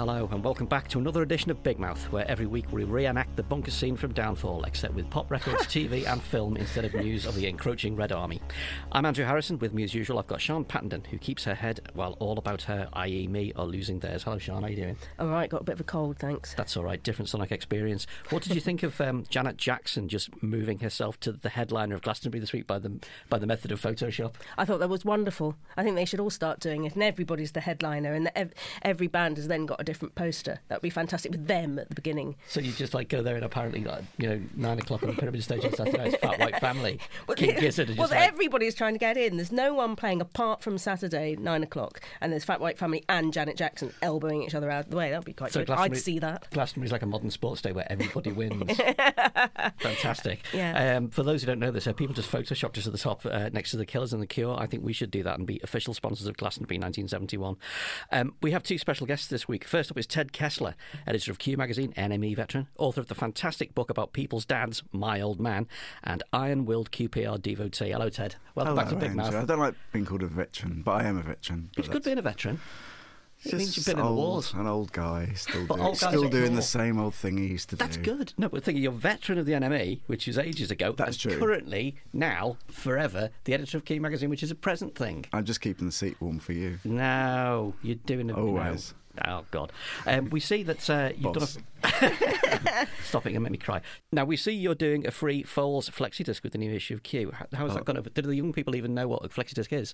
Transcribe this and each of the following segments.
Hello and welcome back to another edition of Big Mouth, where every week we reenact the bunker scene from Downfall, except with pop records, TV and film instead of news of the encroaching Red Army. I'm Andrew Harrison. With me as usual I've got Sian Pattenden, who keeps her head while all about her, i.e. me, are losing theirs. Hello Sian, how are you doing? All right, got a bit of a cold, thanks. That's all right, different sonic experience. What did you think of Janet Jackson just moving herself to the headliner of Glastonbury this week by the method of Photoshop? I thought that was wonderful. I think they should all start doing it, and everybody's the headliner, and every band has then got a different poster. That would be fantastic with them at the beginning. So you just go there and apparently 9 o'clock on the Pyramid Stage on Saturday night's Fat White Family. King Gizzard is just everybody's trying to get in. There's no one playing apart from Saturday 9 o'clock, and there's Fat White Family and Janet Jackson elbowing each other out of the way. That would be quite good. I'd see that. Glastonbury's like a modern sports day where everybody wins. Fantastic. Yeah. For those who don't know this, people just photoshopped us at the top next to the Killers and the Cure. I think we should do that and be official sponsors of Glastonbury 1971. We have two special guests this week. First up is Ted Kessler, editor of Q Magazine, NME veteran, author of the fantastic book about people's dads, My Old Man, and iron-willed QPR devotee. Hello, Ted. Welcome back to Big Mouth. I don't like being called a veteran, but I am a veteran. It's good being a veteran. It means you've been old, in the wars. An old guy, still more. doing the same old thing he used to do. That's good. No, but thinking you're a veteran of the NME, which is ages ago. That's true. Currently, now, forever, the editor of Q Magazine, which is a present thing. I'm just keeping the seat warm for you. No, you're doing it. Always. No. Oh, God. We see that you've done Stop it, you make me cry. Now, we see you're doing a free Foals flexi-disc with the new issue of Q. How has that gone over? Did the young people even know what a flexi-disc is?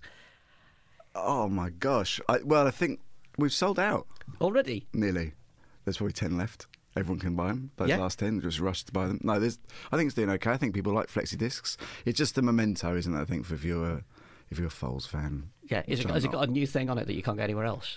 Oh, my gosh. I think we've sold out. Already? Nearly. There's probably 10 left. Everyone can buy them. Those last 10, just rush to buy them. No, I think it's doing okay. I think people like flexi-discs. It's just a memento, isn't it, I think, if you're a Foals fan. Yeah. Has it got a new thing on it that you can't get anywhere else?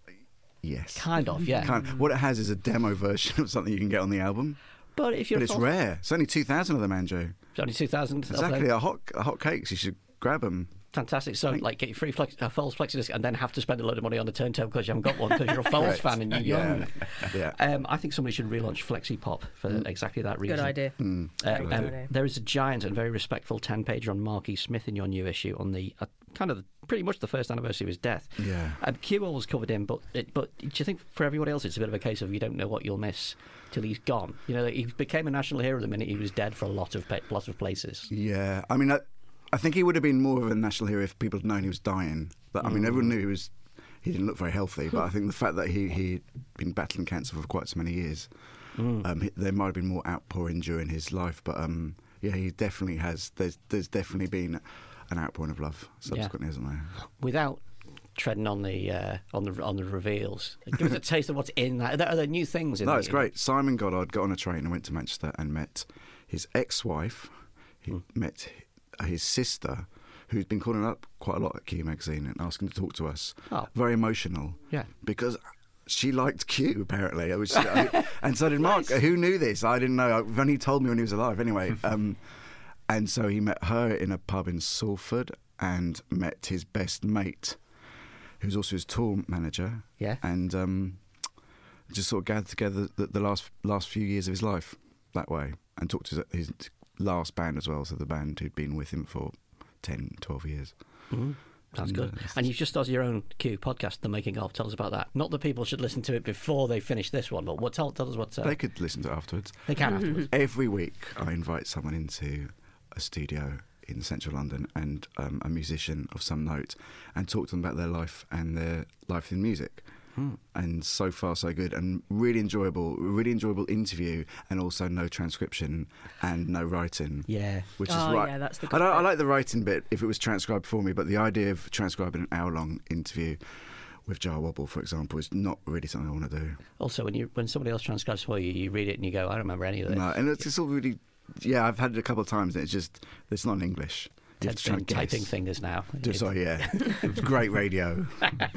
Yes. Kind of, yeah. What it has is a demo version of something you can get on the album. But it's rare. It's only 2,000 of them, Andrew. It's only 2,000? Exactly. A hot cakes. You should grab them. Fantastic. So, get your free Foals flexi-disc and then have to spend a load of money on the turntable because you haven't got one because you're a Foals fan and you're young. Yeah. I think somebody should relaunch Flexi Pop for exactly that reason. Good idea. Good idea. There is a giant and very respectful 10-pager on Marky Smith in your new issue on the pretty much the first anniversary of his death. Yeah. And Q always covered him, but do you think for everybody else it's a bit of a case of you don't know what you'll miss till he's gone? He became a national hero the minute he was dead for a lot of places. Yeah. I mean, I think he would have been more of a national hero if people had known he was dying. But I mean, everyone knew he didn't look very healthy. But I think the fact that he'd been battling cancer for quite so many years, there might have been more outpouring during his life. But he definitely has. There's definitely been an outpouring of love subsequently, hasn't there? Without treading on the reveals, give us a taste of what's in that. Are there new things in? No, it's great. Simon Goddard got on a train and went to Manchester and met his ex-wife. He met his sister, who's been calling up quite a lot at Q Magazine and asking to talk to us. Oh. Very emotional. Yeah. Because she liked Q, apparently. And so did Mark. Nice. Who knew this? I didn't know. He told me when he was alive. Anyway, and so he met her in a pub in Salford and met his best mate, who's also his tour manager. Yeah. And just sort of gathered together the last few years of his life that way and talked to his last band as well, so the band who'd been with him for 10, 12 years. Mm-hmm. Sounds good. And you've just started your own Q podcast, The Making Of. Tell us about that. Not that people should listen to it before they finish this one, but tell us what... They could listen to it afterwards. They can afterwards. Every week I invite someone into a studio in central London and a musician of some note and talk to them about their life and their life in music. And so far so good, and really enjoyable interview, and also no transcription and no writing. Yeah, which is right. Yeah, that's the good I like the writing bit if it was transcribed for me, but the idea of transcribing an hour-long interview with Jar Wobble, for example, is not really something I want to do. Also, when somebody else transcribes for you, you read it and you go, I don't remember any of this. No, and it's all really. Yeah, I've had it a couple of times, and it's not in English. Ted's been typing fingers now. Sorry, yeah, it's great radio.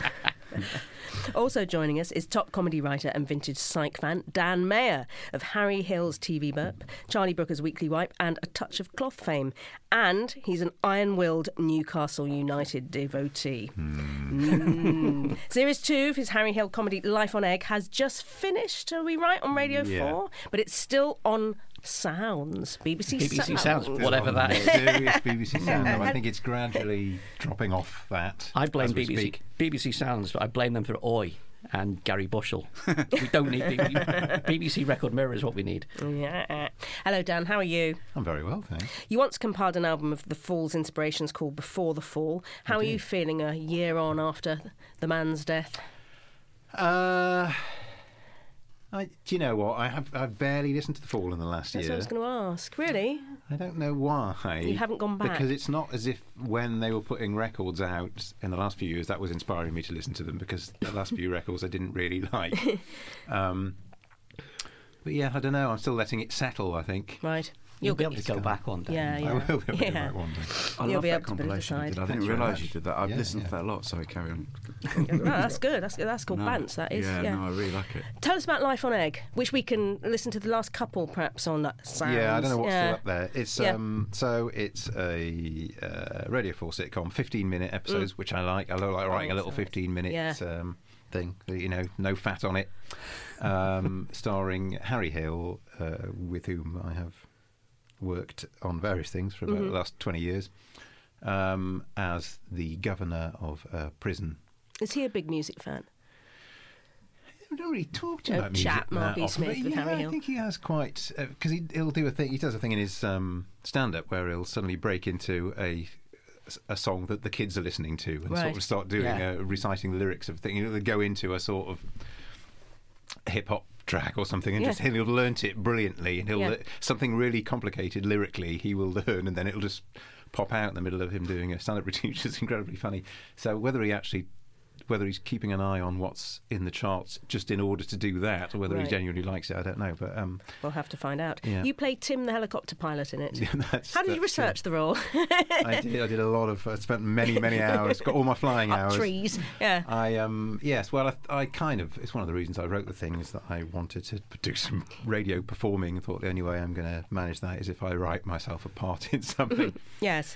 Also joining us is top comedy writer and vintage psych fan Dan Mayer of Harry Hill's TV Burp, Charlie Brooker's Weekly Wipe and A Touch of Cloth fame. And he's an iron-willed Newcastle United devotee. Series 2 of his Harry Hill comedy Life on Egg has just finished, are we right, on Radio 4? But it's still on Sounds. BBC Sounds, whatever that is. Serious BBC Sounds. I think it's gradually dropping off that. I blame BBC Sounds, but I blame them for Oi. and Gary Bushell. We don't need BBC Record Mirror is what we need. Yeah. Hello, Dan. How are you? I'm very well, thanks. You once compiled an album of the Fall's inspirations called Before the Fall. How are you feeling a year on after the man's death? Do you know what? I've barely listened to The Fall in the last That's year. what I was going to ask. Really? I don't know why. You haven't gone back? Because it's not as if when they were putting records out in the last few years, that was inspiring me to listen to them, because the last few records I didn't really like. But yeah, I don't know. I'm still letting it settle, I think. Right. You'll be able to go back one day. Yeah. I will be able to go back one day. I You'll love be that able to put it compilation you aside. did. I didn't Thanks very realise much. you did that. I've Yeah, listened yeah. to that a lot, sorry, carry on. Oh, that's good. That's called Bants, that is. Yeah, no, I really like it. Tell us about Life on Egg, which we can listen to the last couple, perhaps, on that sound. Yeah, I don't know what's still up there. It's Yeah. So it's a Radio 4 sitcom, 15-minute episodes, which I like. I like writing a little that's nice. 15-minute Yeah. thing. You know, no fat on it. Starring Harry Hill, with whom I have worked on various things for about the last 20 years, as the governor of a prison. Is he a big music fan? We don't really talk to A him about music chat, Mark that E. often, Smith but with yeah, Harry I Hill. think he has quite, because he'll do a thing. He does a thing in his stand-up where he'll suddenly break into a song that the kids are listening to and Right. sort of start doing reciting the lyrics of things. You know, they go into a sort of hip hop track or something, and Yeah. just he'll learnt it brilliantly, and he'll Yeah. something really complicated lyrically he will learn, and then it'll just pop out in the middle of him doing a stand-up routine, which is incredibly funny. So whether he's keeping an eye on what's in the charts just in order to do that, or whether Right. he genuinely likes it, I don't know. But We'll have to find out. Yeah. You played Tim the helicopter pilot in it. that's, How did you that's, research the role? I did a lot of. I spent many hours. Got all my flying Up hours. trees. Yeah. Yes. Well, I kind of. It's one of the reasons I wrote the thing, is that I wanted to do some radio performing, and thought the only way I'm going to manage that is if I write myself a part in something. Yes.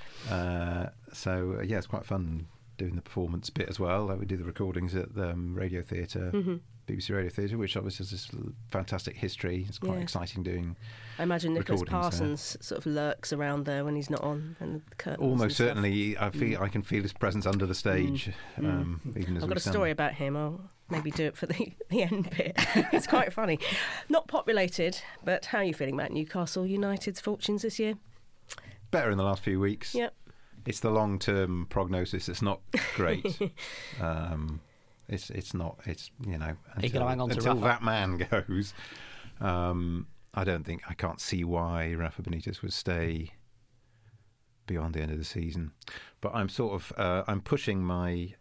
So it's quite fun doing the performance bit as well. Like, we do the recordings at the Radio Theatre, BBC Radio Theatre, which obviously has this fantastic history. It's quite Yeah. exciting doing. I imagine Nicholas recordings Parsons sort of lurks around there when he's not on, and the curtains. Almost and stuff. certainly, I can feel his presence under the stage. Even as I've we got a stand. story about him. I'll maybe do it for the end bit. It's quite funny. Not populated, but how are you feeling about Newcastle United's fortunes this year? Better in the last few weeks. Yep. It's the long-term prognosis that's not great. It's not. It's, you know, you gonna hang on to until Rafa? that man goes. I can't see why Rafa Benitez would stay beyond the end of the season. But I'm sort of I'm pushing my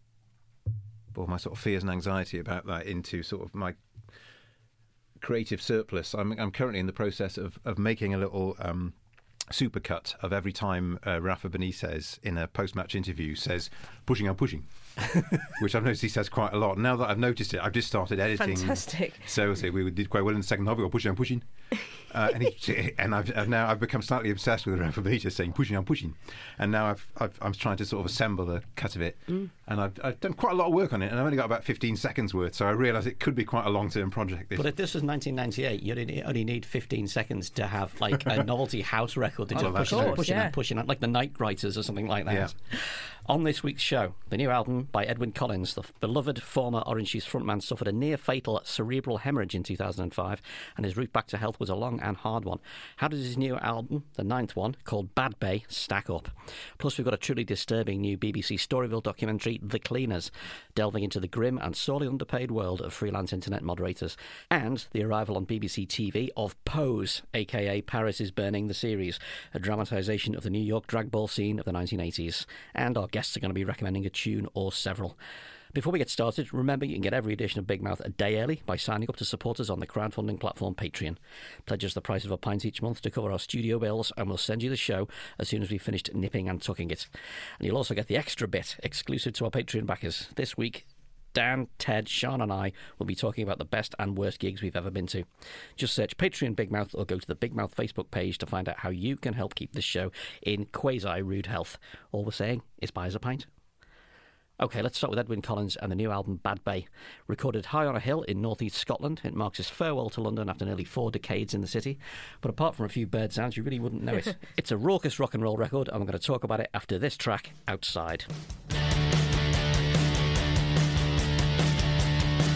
my sort of fears and anxiety about that into sort of my creative surplus. I'm currently in the process of making a little supercut of every time Rafa Benitez in a post-match interview says "pushing, I'm pushing," which I've noticed he says quite a lot. Now that I've noticed it, I've just started editing. Fantastic. So we did quite well in the second half. We got "pushing, I'm pushing," and I've become slightly obsessed with Rafa Benitez saying "pushing, I'm pushing," and now I'm trying to sort of assemble a cut of it, and I've done quite a lot of work on it, and I've only got about 15 seconds worth. So I realise it could be quite a long-term project. But if this was 1998, you'd only need 15 seconds to have like a novelty house record to Oh, just that's push and true. pushing Yeah. and pushing, like the Night Writers or something like that. Yeah. On this week's show, the new album by Edwyn Collins, the beloved former Orange Juice frontman, suffered a near-fatal cerebral hemorrhage in 2005, and his route back to health was a long and hard one. How does his new album, the 9th one, called Bad Bay, stack up? Plus, we've got a truly disturbing new BBC Storyville documentary, The Cleaners, delving into the grim and sorely underpaid world of freelance internet moderators, and the arrival on BBC TV of Pose, aka Paris is Burning, the series, a dramatisation of the New York drag ball scene of the 1980s. And our guests are going to be recommending a tune or several. Before we get started, remember you can get every edition of Big Mouth a day early by signing up to support us on the crowdfunding platform Patreon. Pledge us the price of a pint each month to cover our studio bills, and we'll send you the show as soon as we've finished nipping and tucking it. And you'll also get the extra bit exclusive to our Patreon backers. This week, Dan, Ted, Sean and I will be talking about the best and worst gigs we've ever been to. Just search Patreon Big Mouth or go to the Big Mouth Facebook page to find out how you can help keep this show in quasi-rude health. All we're saying is buy us a pint. OK, let's start with Edwyn Collins and the new album Bad Bay. Recorded high on a hill in northeast Scotland, it marks his farewell to London after nearly 4 decades in the city. But apart from a few bird sounds, you really wouldn't know it. It's a raucous rock and roll record, and we're going to talk about it after this track, Outside.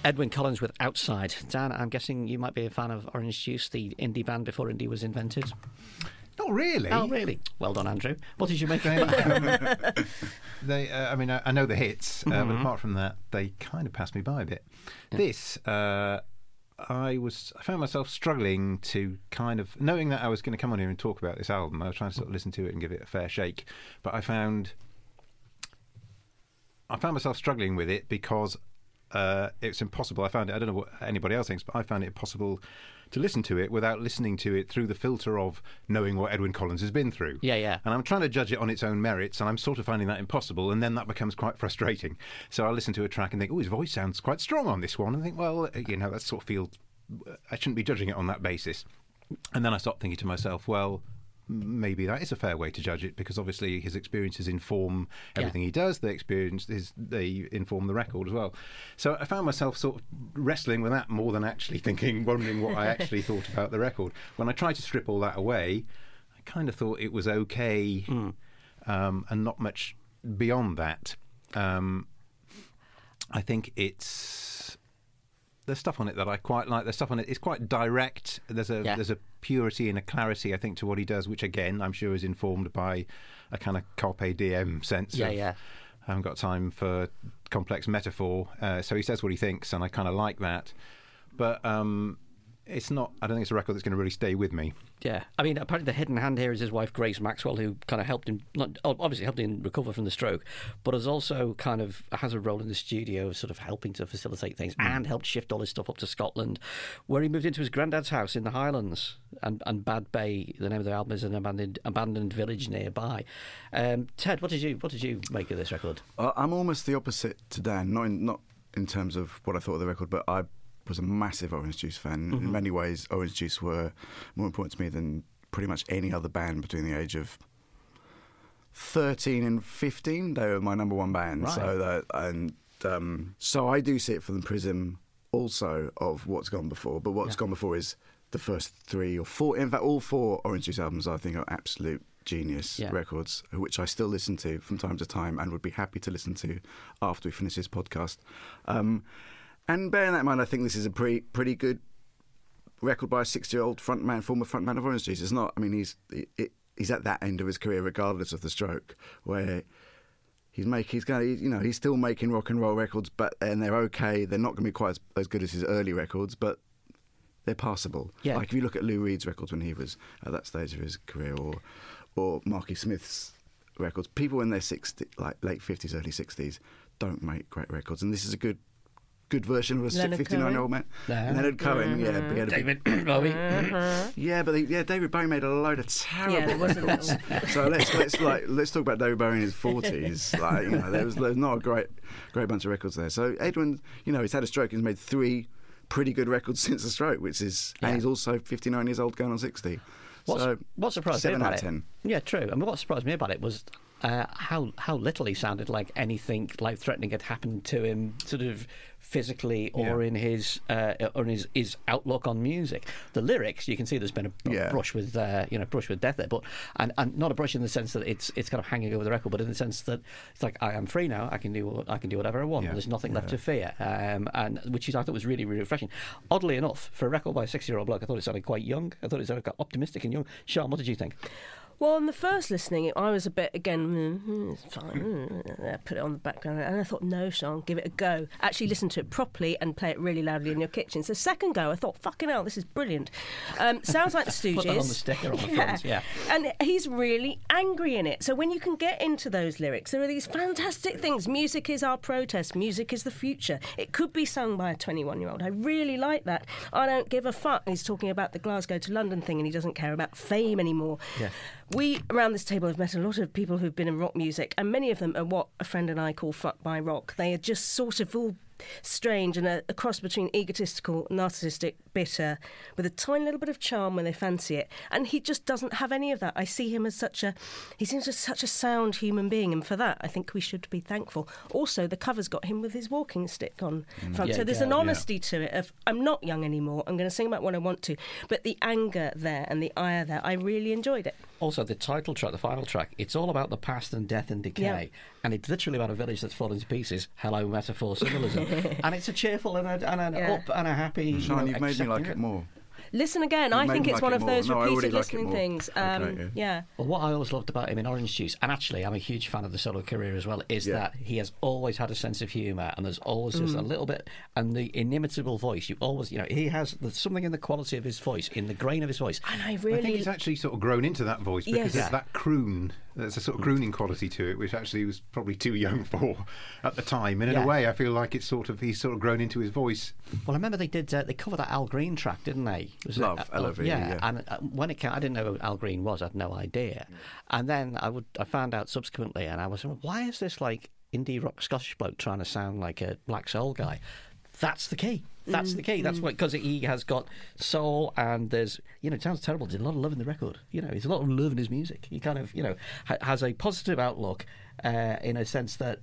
Edwyn Collins with Outside. Dan, I'm guessing you might be a fan of Orange Juice, the indie band before indie was invented. Not really. Oh, really? Well done, Andrew. What did you make of that? I know the hits, but apart from that, they kind of passed me by a bit. Yeah. This, I found myself struggling to kind of, knowing that I was going to come on here and talk about this album, I was trying to sort of listen to it and give it a fair shake, but I found myself struggling with it because it's impossible. I don't know what anybody else thinks, but I found it impossible to listen to it without listening to it through the filter of knowing what Edwyn Collins has been through. Yeah. And I'm trying to judge it on its own merits, and I'm sort of finding that impossible, and then that becomes quite frustrating. So I listen to a track and think, oh, his voice sounds quite strong on this one, and think, well, that sort of feels, I shouldn't be judging it on that basis. And then I start thinking to myself, well, maybe that is a fair way to judge it, because obviously his experiences inform everything he does. They inform the record as well. So I found myself sort of wrestling with that more than actually wondering what I actually thought about the record. When I tried to strip all that away, I kind of thought it was okay, and not much beyond that. I think there's stuff on it that I quite like. There's stuff on it. It's quite direct. There's a purity and a clarity, I think, to what he does, which again I'm sure is informed by a kind of carpe diem sense. I haven't got time for complex metaphor. So he says what he thinks, and I kind of like that. But it's not. I don't think it's a record that's going to really stay with me. Yeah, I mean, apparently the hidden hand here is his wife Grace Maxwell, who kind of helped him, obviously helped him recover from the stroke, but has also kind of has a role in the studio of sort of helping to facilitate things and helped shift all his stuff up to Scotland, where he moved into his granddad's house in the Highlands, and Bad Bay, the name of the album, is an abandoned village nearby. Ted, what did you make of this record? I'm almost the opposite to Dan, not in terms of what I thought of the record, but I was a massive Orange Juice fan. In many ways, Orange Juice were more important to me than pretty much any other band between the age of 13 and 15. They were my number one band. Right. So I do see it from the prism also of what's gone before. But what's gone before is the first 3 or 4. In fact, all 4 Orange Juice albums I think are absolute genius records, which I still listen to from time to time and would be happy to listen to after we finish this podcast. And bearing that in mind, I think this is a pretty good record by a 60-year-old former frontman of Orange Juice. It's not. I mean, he's at that end of his career, regardless of the stroke, where he's still making rock and roll records, and they're okay. They're not going to be quite as good as his early records, but they're passable. Yeah. Like if you look at Lou Reed's records when he was at that stage of his career, or Marky Smith's records, people in their 60s, like late 50s, early 60s, don't make great records, and this is a good version of a 59-year-old man. Leonard Cohen, David Bowie. David Bowie made a load of terrible records. So let's talk about David Bowie in his 40s. There's not a great bunch of records there. So Edwyn, he's had a stroke and he's made 3 pretty good records since the stroke, and he's also 59 years old, going on 60. What surprised me about 7 out of 10. Yeah, true. I mean, what surprised me about it was how little he sounded like anything life threatening had happened to him, sort of physically or in his outlook on music. The lyrics, you can see there's been a brush with death there, but and not a brush in the sense that it's kind of hanging over the record, but in the sense that it's like, I am free now. I can do whatever I want. Yeah. There's nothing left to fear, and which I thought was really, really refreshing. Oddly enough, for a record by a 60-year-old bloke, I thought it sounded quite young. I thought it sounded quite optimistic and young. Sean, what did you think? Well, on the first listening, I was a bit, again, it's fine, put it on the background, and I thought, no, Sean, give it a go. Actually listen to it properly and play it really loudly in your kitchen. So second go, I thought, fucking hell, this is brilliant. Sounds like the Stooges. Put that on the sticker on the front, yeah. And he's really angry in it. So when you can get into those lyrics, there are these fantastic things. Music is our protest. Music is the future. It could be sung by a 21-year-old. I really like that. I don't give a fuck. He's talking about the Glasgow to London thing, and he doesn't care about fame anymore. Yeah. We, around this table, have met a lot of people who've been in rock music, and many of them are what a friend and I call fuck by rock. They are just sort of all strange and a cross between egotistical, narcissistic, bitter, with a tiny little bit of charm when they fancy it. And he just doesn't have any of that. I see him as he seems such a sound human being, and for that I think we should be thankful. Also, the cover's got him with his walking stick on front, so there's an honesty to it of, I'm not young anymore, I'm going to sing about what I want to, but the anger there and the ire there, I really enjoyed it. Also, the title track, the final track, it's all about the past and death and decay, and it's literally about a village that's fallen to pieces. Hello, metaphor symbolism. and it's a cheerful and an up and a happy. Sean, you've made me like it more. Listen again. I think it's one of those repeated listening things. Yeah. Well, what I always loved about him in Orange Juice, and actually I'm a huge fan of the solo career as well, is that he has always had a sense of humour, and there's always just a little bit, and the inimitable voice. You always, there's something in the quality of his voice, in the grain of his voice. And I think he's actually sort of grown into that voice because there's that croon. There's a sort of crooning quality to it, which actually he was probably too young for at the time. And in a way, I feel like he's sort of grown into his voice. Well, I remember they covered that Al Green track, didn't they? Love, L-O-V-E, yeah. And when it came, I didn't know who Al Green was. I had no idea. And then I found out subsequently, and I was, why is this like indie rock Scottish bloke trying to sound like a black soul guy? That's the key. That's the key. That's what, because he has got soul, and there's, it sounds terrible. There's a lot of love in the record. There's a lot of love in his music. He kind of, has a positive outlook in a sense that,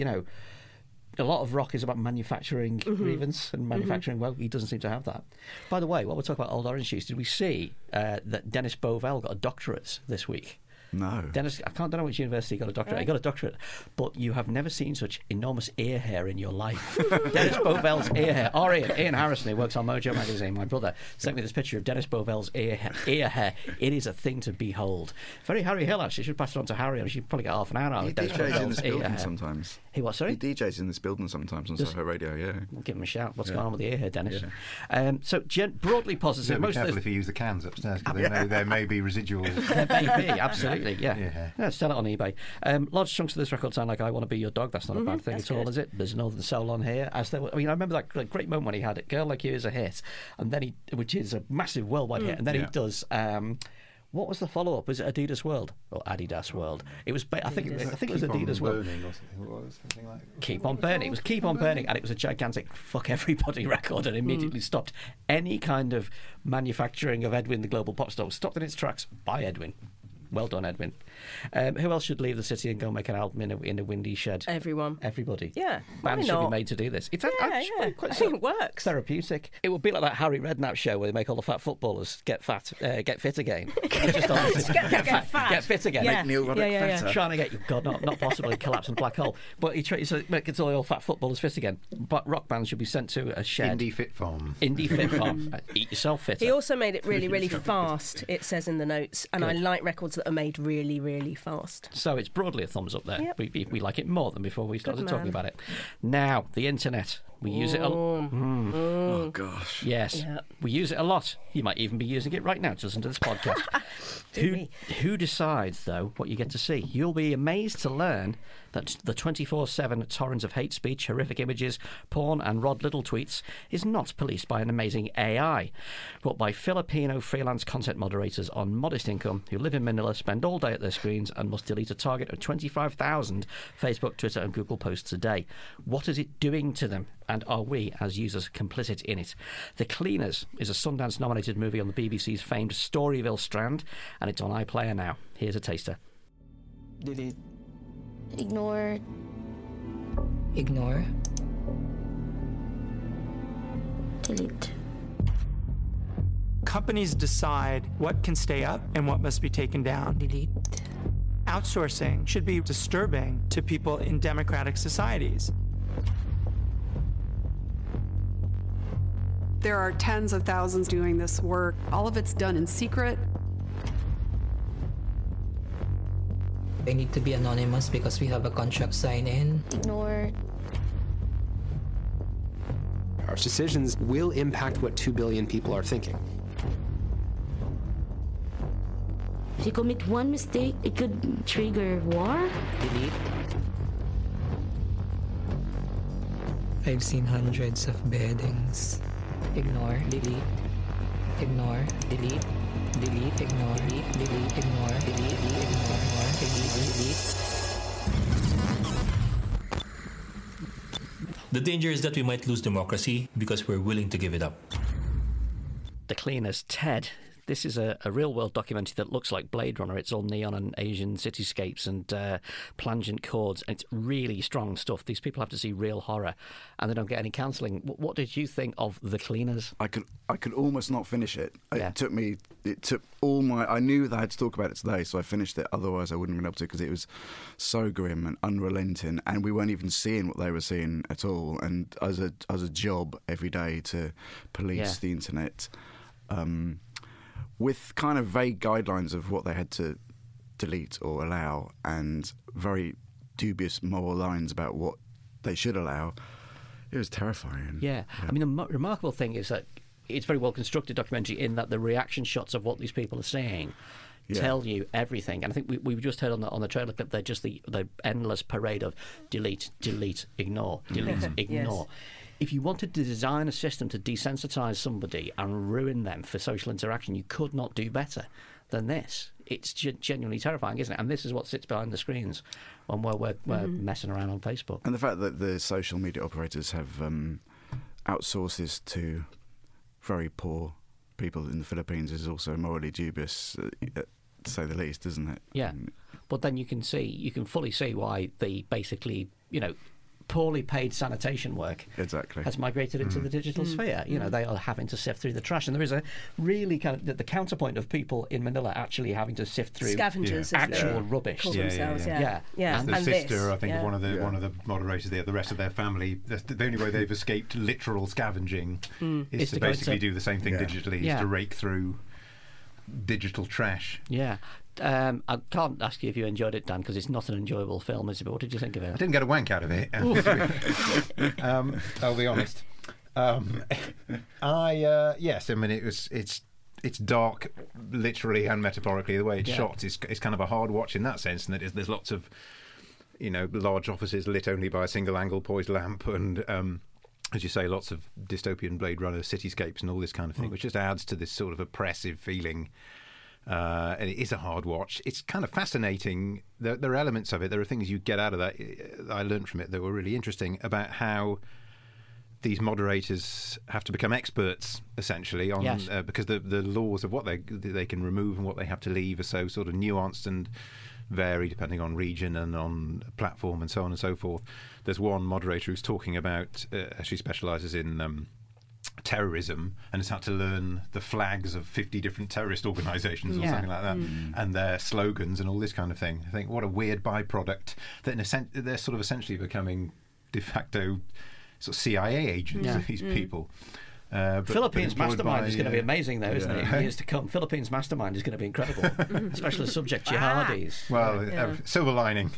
a lot of rock is about manufacturing grievance and manufacturing. Well, he doesn't seem to have that. By the way, while we're talking about Old Orange Juice, did we see that Dennis Bovell got a doctorate this week? No. Dennis, I don't know which university he got a doctorate. He got a doctorate, but you have never seen such enormous ear hair in your life. Dennis Bovell's ear hair. Our Ian Harrison, who works on Mojo magazine, my brother, sent me this picture of Dennis Bovell's ear hair. It is a thing to behold. Very Harry Hill, actually. Should pass it on to Harry, and she'd probably get half an hour out of Dennis Bovell's in this building sometimes. He what, sorry? He DJs in this building sometimes on Soho Radio, We'll give him a shout. What's going on with the ear hair, Dennis? Yeah. So, broadly positive. Be careful if you use the cans upstairs, because there may be residuals. There may be, absolutely, yeah. Sell it on eBay. Large chunks of this record sound like I Want to Be Your Dog. That's not a bad thing at all, is it? There's Northern Soul on here. I remember that great moment when he had it, Girl Like You is a hit, and then which is a massive worldwide hit, and then he does... what was the follow-up? Was it Adidas World or Adidas World? It was. I think it was Adidas World. Something like that. Keep on Burning. It was Keep on Burning, and it was a gigantic fuck everybody record, and immediately stopped any kind of manufacturing of Edwin the Global Pop Star. Stopped in its tracks by Edwin. Well done, Edwin. Who else should leave the city and go make an album in a windy shed? Everybody. Yeah. Bands should be made to do this. It's I think it works. Therapeutic. It would be like that Harry Redknapp show where they make all the fat footballers get fit again. Get fit again. Make Neil Roddick fatter. Trying to get you, God, not possible, collapse in a black hole. But he tries to make all the old fat footballers fit again. But rock bands should be sent to a shed. Indie Fit Farm. Eat yourself fitter. He also made it really, really fast, it says in the notes. And I like records that are made really, really fast. So it's broadly a thumbs up there. Yep. We like it more than before we started talking about it. Now, the internet. We use it a lot. Oh, gosh. Yes. Yep. We use it a lot. You might even be using it right now to listen to this podcast. Who decides, though, what you get to see? You'll be amazed to learn that the 24/7 torrent of hate speech, horrific images, porn and Rod Little tweets is not policed by an amazing AI, but by Filipino freelance content moderators on modest income who live in Manila, spend all day at their screens and must delete a target of 25,000 Facebook, Twitter and Google posts a day. What is it doing to them? And are we, as users, complicit in it? The Cleaners is a Sundance-nominated movie on the BBC's famed Storyville Strand, and it's on iPlayer now. Here's a taster. Delete. Ignore. Ignore. Delete. Companies decide what can stay up and what must be taken down. Delete. Outsourcing should be disturbing to people in democratic societies. There are tens of thousands doing this work. All of it's done in secret. They need to be anonymous because we have a contract signed in. Ignore. Our decisions will impact what 2 billion people are thinking. If you commit one mistake, it could trigger war. Delete. I've seen hundreds of beheadings. Ignore. Delete. Ignore. Delete. Delete. Ignore. Delete. Delete. Ignore. Delete. Ignore. Delete. Delete. The danger is that we might lose democracy because we're willing to give it up. The Cleaners, Ted. This is a real-world documentary that looks like Blade Runner. It's all neon and Asian cityscapes and plangent chords, and it's really strong stuff. These people have to see real horror, and they don't get any counselling. What did you think of The Cleaners? I could almost not finish it. It took all my... I knew that I had to talk about it today, so I finished it. Otherwise, I wouldn't have been able to, because it was so grim and unrelenting, and we weren't even seeing what they were seeing at all. And as a job every day to police the internet, with kind of vague guidelines of what they had to delete or allow, and very dubious moral lines about what they should allow, it was terrifying. Yeah. I mean, the remarkable thing is that it's a very well constructed documentary in that the reaction shots of what these people are saying tell you everything. And I think we just heard on the trailer clip, they're just the endless parade of delete, ignore, delete, ignore. Yes. If you wanted to design a system to desensitise somebody and ruin them for social interaction, you could not do better than this. It's genuinely terrifying, isn't it? And this is what sits behind the screens when we're messing around on Facebook. And the fact that the social media operators have outsourced this to very poor people in the Philippines is also morally dubious, to say the least, isn't it? Yeah. But then you can fully see why the basically, poorly paid sanitation work has migrated into the digital sphere. They are having to sift through the trash, and there is a really kind of the counterpoint of people in Manila actually having to sift through scavengers, actual rubbish. Yeah. And the sister, I think, of one of the moderators there. The rest of their family, the only way they've escaped literal scavenging is to basically do the same thing digitally, is to rake through digital trash. Yeah. I can't ask you if you enjoyed it, Dan, because it's not an enjoyable film, is it? But what did you think of it? I didn't get a wank out of it. I'll be honest. Yes, I mean it's dark, literally and metaphorically. The way it's shot is kind of a hard watch in that sense, and that there's lots of large offices lit only by a single angle poised lamp, and as you say, lots of dystopian Blade Runner cityscapes and all this kind of thing, which just adds to this sort of oppressive feeling. And it is a hard watch. It's kind of fascinating. There are elements of it. There are things you get out of that I learned from it that were really interesting about how these moderators have to become experts, essentially, on because the laws of what they can remove and what they have to leave are so sort of nuanced and vary depending on region and on platform and so on and so forth. There's one moderator who's talking about, she specialises in terrorism and has had to learn the flags of 50 different terrorist organisations or something like that, and their slogans and all this kind of thing. I think what a weird byproduct that in a sense they're sort of essentially becoming de facto sort of CIA agents, these people. Philippines Mastermind is going to be amazing, though, isn't it? In years to come, Philippines Mastermind is going to be incredible. Specialist subject jihadis. Well, silver lining.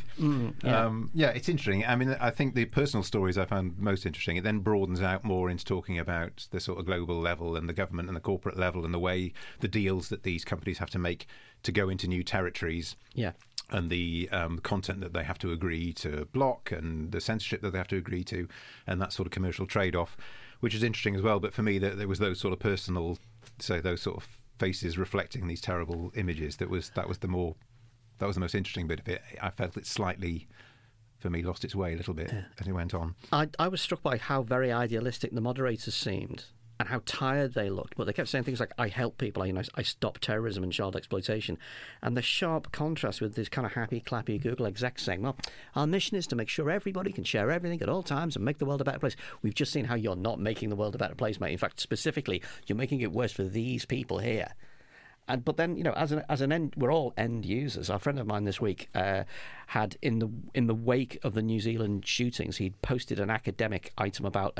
It's interesting. I mean, I think the personal stories I found most interesting. It then broadens out more into talking about the sort of global level and the government and the corporate level and the way the deals that these companies have to make to go into new territories. Yeah. And the content that they have to agree to block and the censorship that they have to agree to, and that sort of commercial trade-off, which is interesting as well. But for me, there was those sort of personal, those sort of faces reflecting these terrible images. That was the most interesting bit of it. I felt it slightly, for me, lost its way a little bit as it went on. I was struck by how very idealistic the moderators seemed and how tired they looked. But they kept saying things like, I help people, I stop terrorism and child exploitation. And the sharp contrast with this kind of happy, clappy Google execs saying, well, our mission is to make sure everybody can share everything at all times and make the world a better place. We've just seen how you're not making the world a better place, mate. In fact, specifically, you're making it worse for these people here. But then, as an end, we're all end users. Our friend of mine this week had in the wake of the New Zealand shootings, he'd posted an academic item about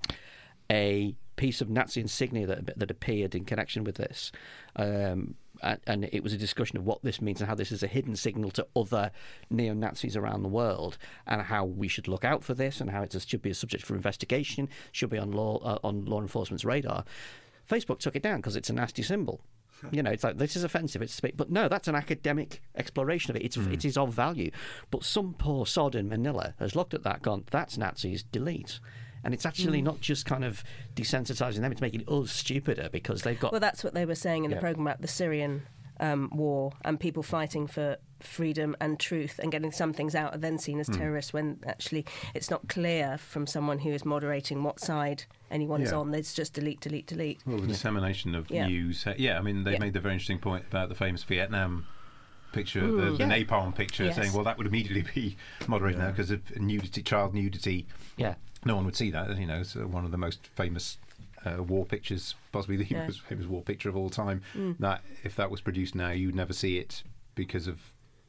a piece of Nazi insignia that appeared in connection with this, and it was a discussion of what this means and how this is a hidden signal to other neo-Nazis around the world, and how we should look out for this, and how it should be a subject for investigation, should be on law enforcement's radar. Facebook took it down because it's a nasty symbol. It's like, this is offensive. But no, that's an academic exploration of it. It is of value. But some poor sod in Manila has looked at that, gone, that's Nazis, delete. And it's actually not just kind of desensitising them, it's making us stupider because they've got... Well, that's what they were saying in the programme about the Syrian war and people fighting for freedom and truth, and getting some things out are then seen as terrorists when actually it's not clear from someone who is moderating what side anyone is on. It's just delete. Well, the dissemination of news. I mean, they made the very interesting point about the famous Vietnam picture, the napalm picture, saying, well, that would immediately be moderated now because of nudity, child nudity. Yeah. No one would see that. You know, it's one of the most famous war pictures, possibly the most famous war picture of all time. That if that was produced now, you'd never see it because of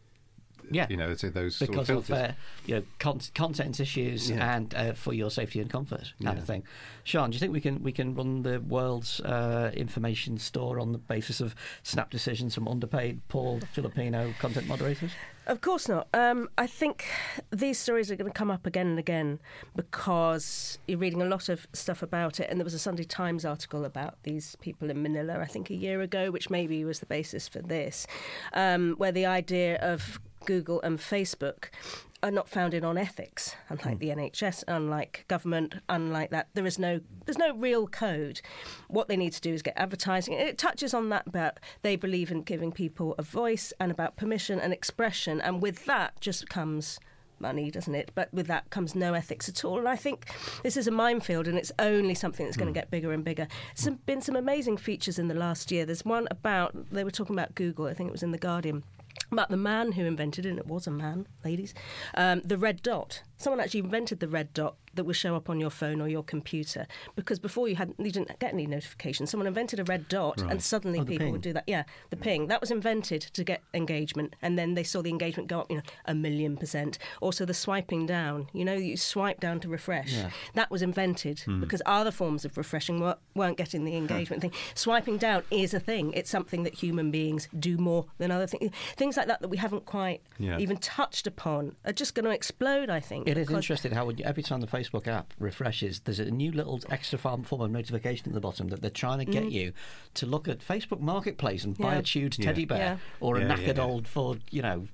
so those because sort of filters. Content issues and for your safety and comfort kind of thing. Sean, do you think we can run the world's information store on the basis of snap decisions from underpaid, poor Filipino content moderators? Of course not. I think these stories are going to come up again and again because you're reading a lot of stuff about it. And there was a Sunday Times article about these people in Manila, I think a year ago, which maybe was the basis for this, where the idea of Google and Facebook are not founded on ethics, unlike the NHS, unlike government, unlike that. There's no real code. What they need to do is get advertising. It touches on that about they believe in giving people a voice and about permission and expression, and with that just comes money, doesn't it? But with that comes no ethics at all. And I think this is a minefield, and it's only something that's going to get bigger and bigger. There's been some amazing features in the last year. There's one about, they were talking about Google, I think it was in The Guardian, about the man who invented it, and it was a man, ladies, the red dot. Someone actually invented the red dot that will show up on your phone or your computer, because before you didn't get any notifications. Someone invented a red dot, and suddenly people would do that. Yeah, the ping. That was invented to get engagement, and then they saw the engagement go up, 1,000,000%. Also the swiping down. You swipe down to refresh. Yeah. That was invented because other forms of refreshing weren't getting the engagement thing. Swiping down is a thing. It's something that human beings do more than other things. Things like that we haven't quite even touched upon are just going to explode, I think. It is interesting how every time the Facebook app refreshes, there's a new little extra form of notification at the bottom that they're trying to get you to look at Facebook Marketplace and buy a chewed teddy bear or a knackered old Ford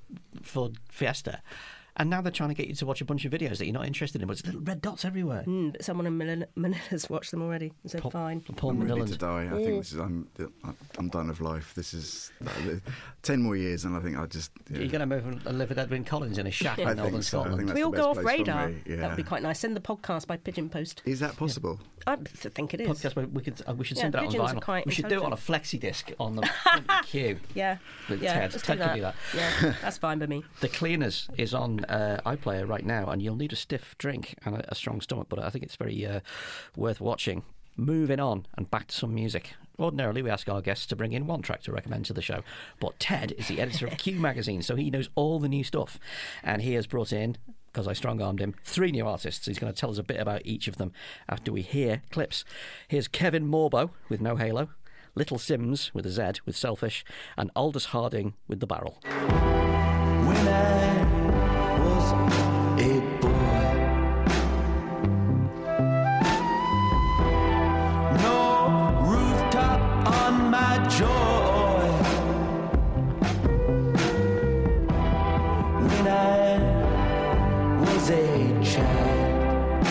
Fiesta. And now they're trying to get you to watch a bunch of videos that you're not interested in, but it's little red dots everywhere. But someone in Manila's watched them already, so fine. Paul I'm ready to die. I think I'm done with life. This is 10 more years, and I think I'll just... You're going to move and live with Edwin Collins in a shack in Northern Scotland. We all go off radar. That would be quite nice. Send the podcast by Pigeon Post. Is that possible? I think it is. Podcast, we should send it on vinyl. We should do it on a flexi disc on the queue. Ted could do that. Yeah, that's fine by me. The Cleaners is on iPlayer right now, and you'll need a stiff drink and a strong stomach, but I think it's very worth watching. Moving on and back to some music. Ordinarily, we ask our guests to bring in one track to recommend to the show, but Ted is the editor of Q magazine, so he knows all the new stuff, and he has brought in, because I strong-armed him, 3 new artists. He's going to tell us a bit about each of them after we hear clips. Here's Kevin Morbo with No Halo, Little Sims with a Z with Selfish, and Aldous Harding with The Barrel. When I was a boy, no rooftop on my joy. When I was a child,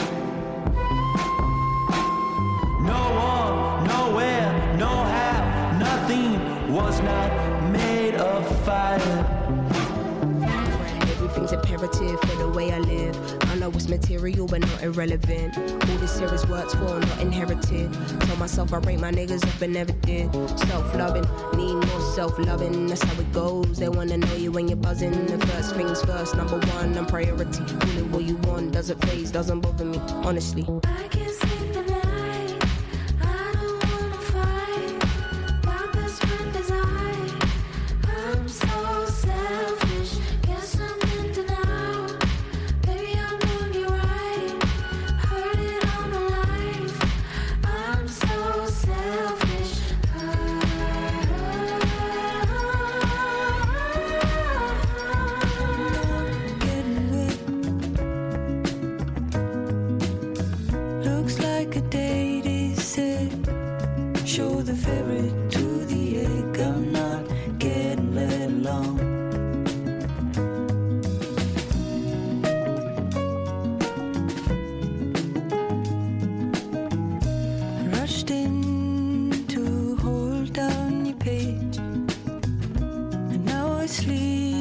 no one, nowhere, no how, nothing was not made of fire. Everything's imperative for the way I live. I know it's material but not irrelevant. All this here is what's for, not inherited. Told myself I rate my niggas up but never did. Self-loving, need more self-loving. That's how it goes. They wanna know you when you're buzzing. The first things first, number one, I'm priority. Call it what you want, doesn't phase, doesn't bother me, honestly. I can't sleep at night. I don't wanna fight. My best friend is I'm so selfish. Guess I'm in denial. Baby, I'm doing you right. Heard it all my life. I'm so selfish. Getting wet. Looks like a date is set. Show the ferret to the egg. I'm not getting led along. Rushed in to hold down your page, and now it sleeps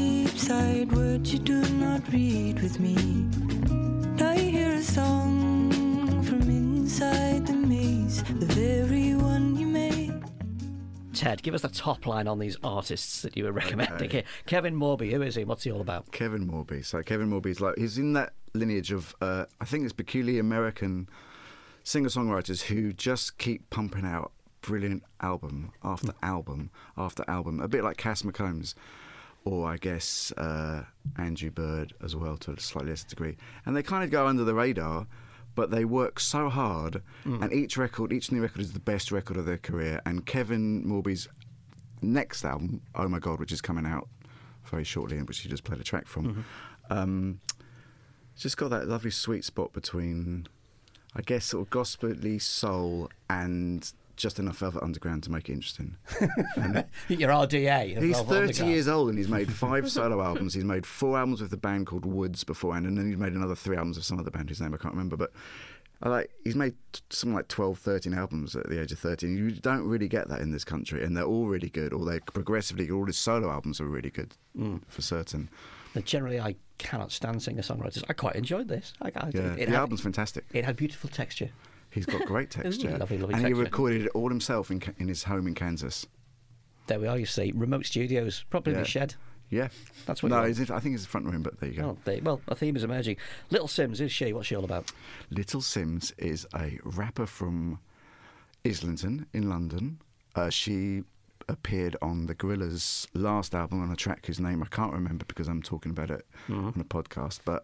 inside words you do not read with me. I hear a song from inside the maze, the very one you made. Ted, give us the top line on these artists that you were recommending here. Kevin Morby, who is he? What's he all about? Kevin Morby. So Kevin Morby's he's in that lineage of I think it's peculiarly American singer-songwriters who just keep pumping out brilliant album after album after album, a bit like Cass McCombs, or I guess Andrew Bird as well to a slightly less degree. And they kind of go under the radar, but they work so hard, and each new record is the best record of their career. And Kevin Morby's next album, Oh My God, which is coming out very shortly, and which you just played a track from, it's just got that lovely sweet spot between, I guess, sort of gospel-y soul and just enough Velvet Underground to make it interesting. Your RDA. He's 30 years old and he's made 5 solo albums. He's made 4 albums with a band called Woods beforehand, and then he's made another 3 albums with some other band whose name I can't remember. But he's made something like 12, 13 albums at the age of 13. You don't really get that in this country, and they're all really good, or they're progressively good. All his solo albums are really good, for certain. But generally, I cannot stand singer-songwriters. I quite enjoyed this. The album's fantastic. It had beautiful texture. He's got great texture. Ooh, lovely and texture. he recorded it all himself in his home in Kansas. There we are, you see. Remote studios, probably in the shed. Yeah. That's what. No, I think it's the front room, but there you go. Well, a theme is emerging. Little Sims, who's she? What's she all about? Little Sims is a rapper from Islington in London. She appeared on the Gorillaz' last album on a track whose name I can't remember because I'm talking about it on a podcast. But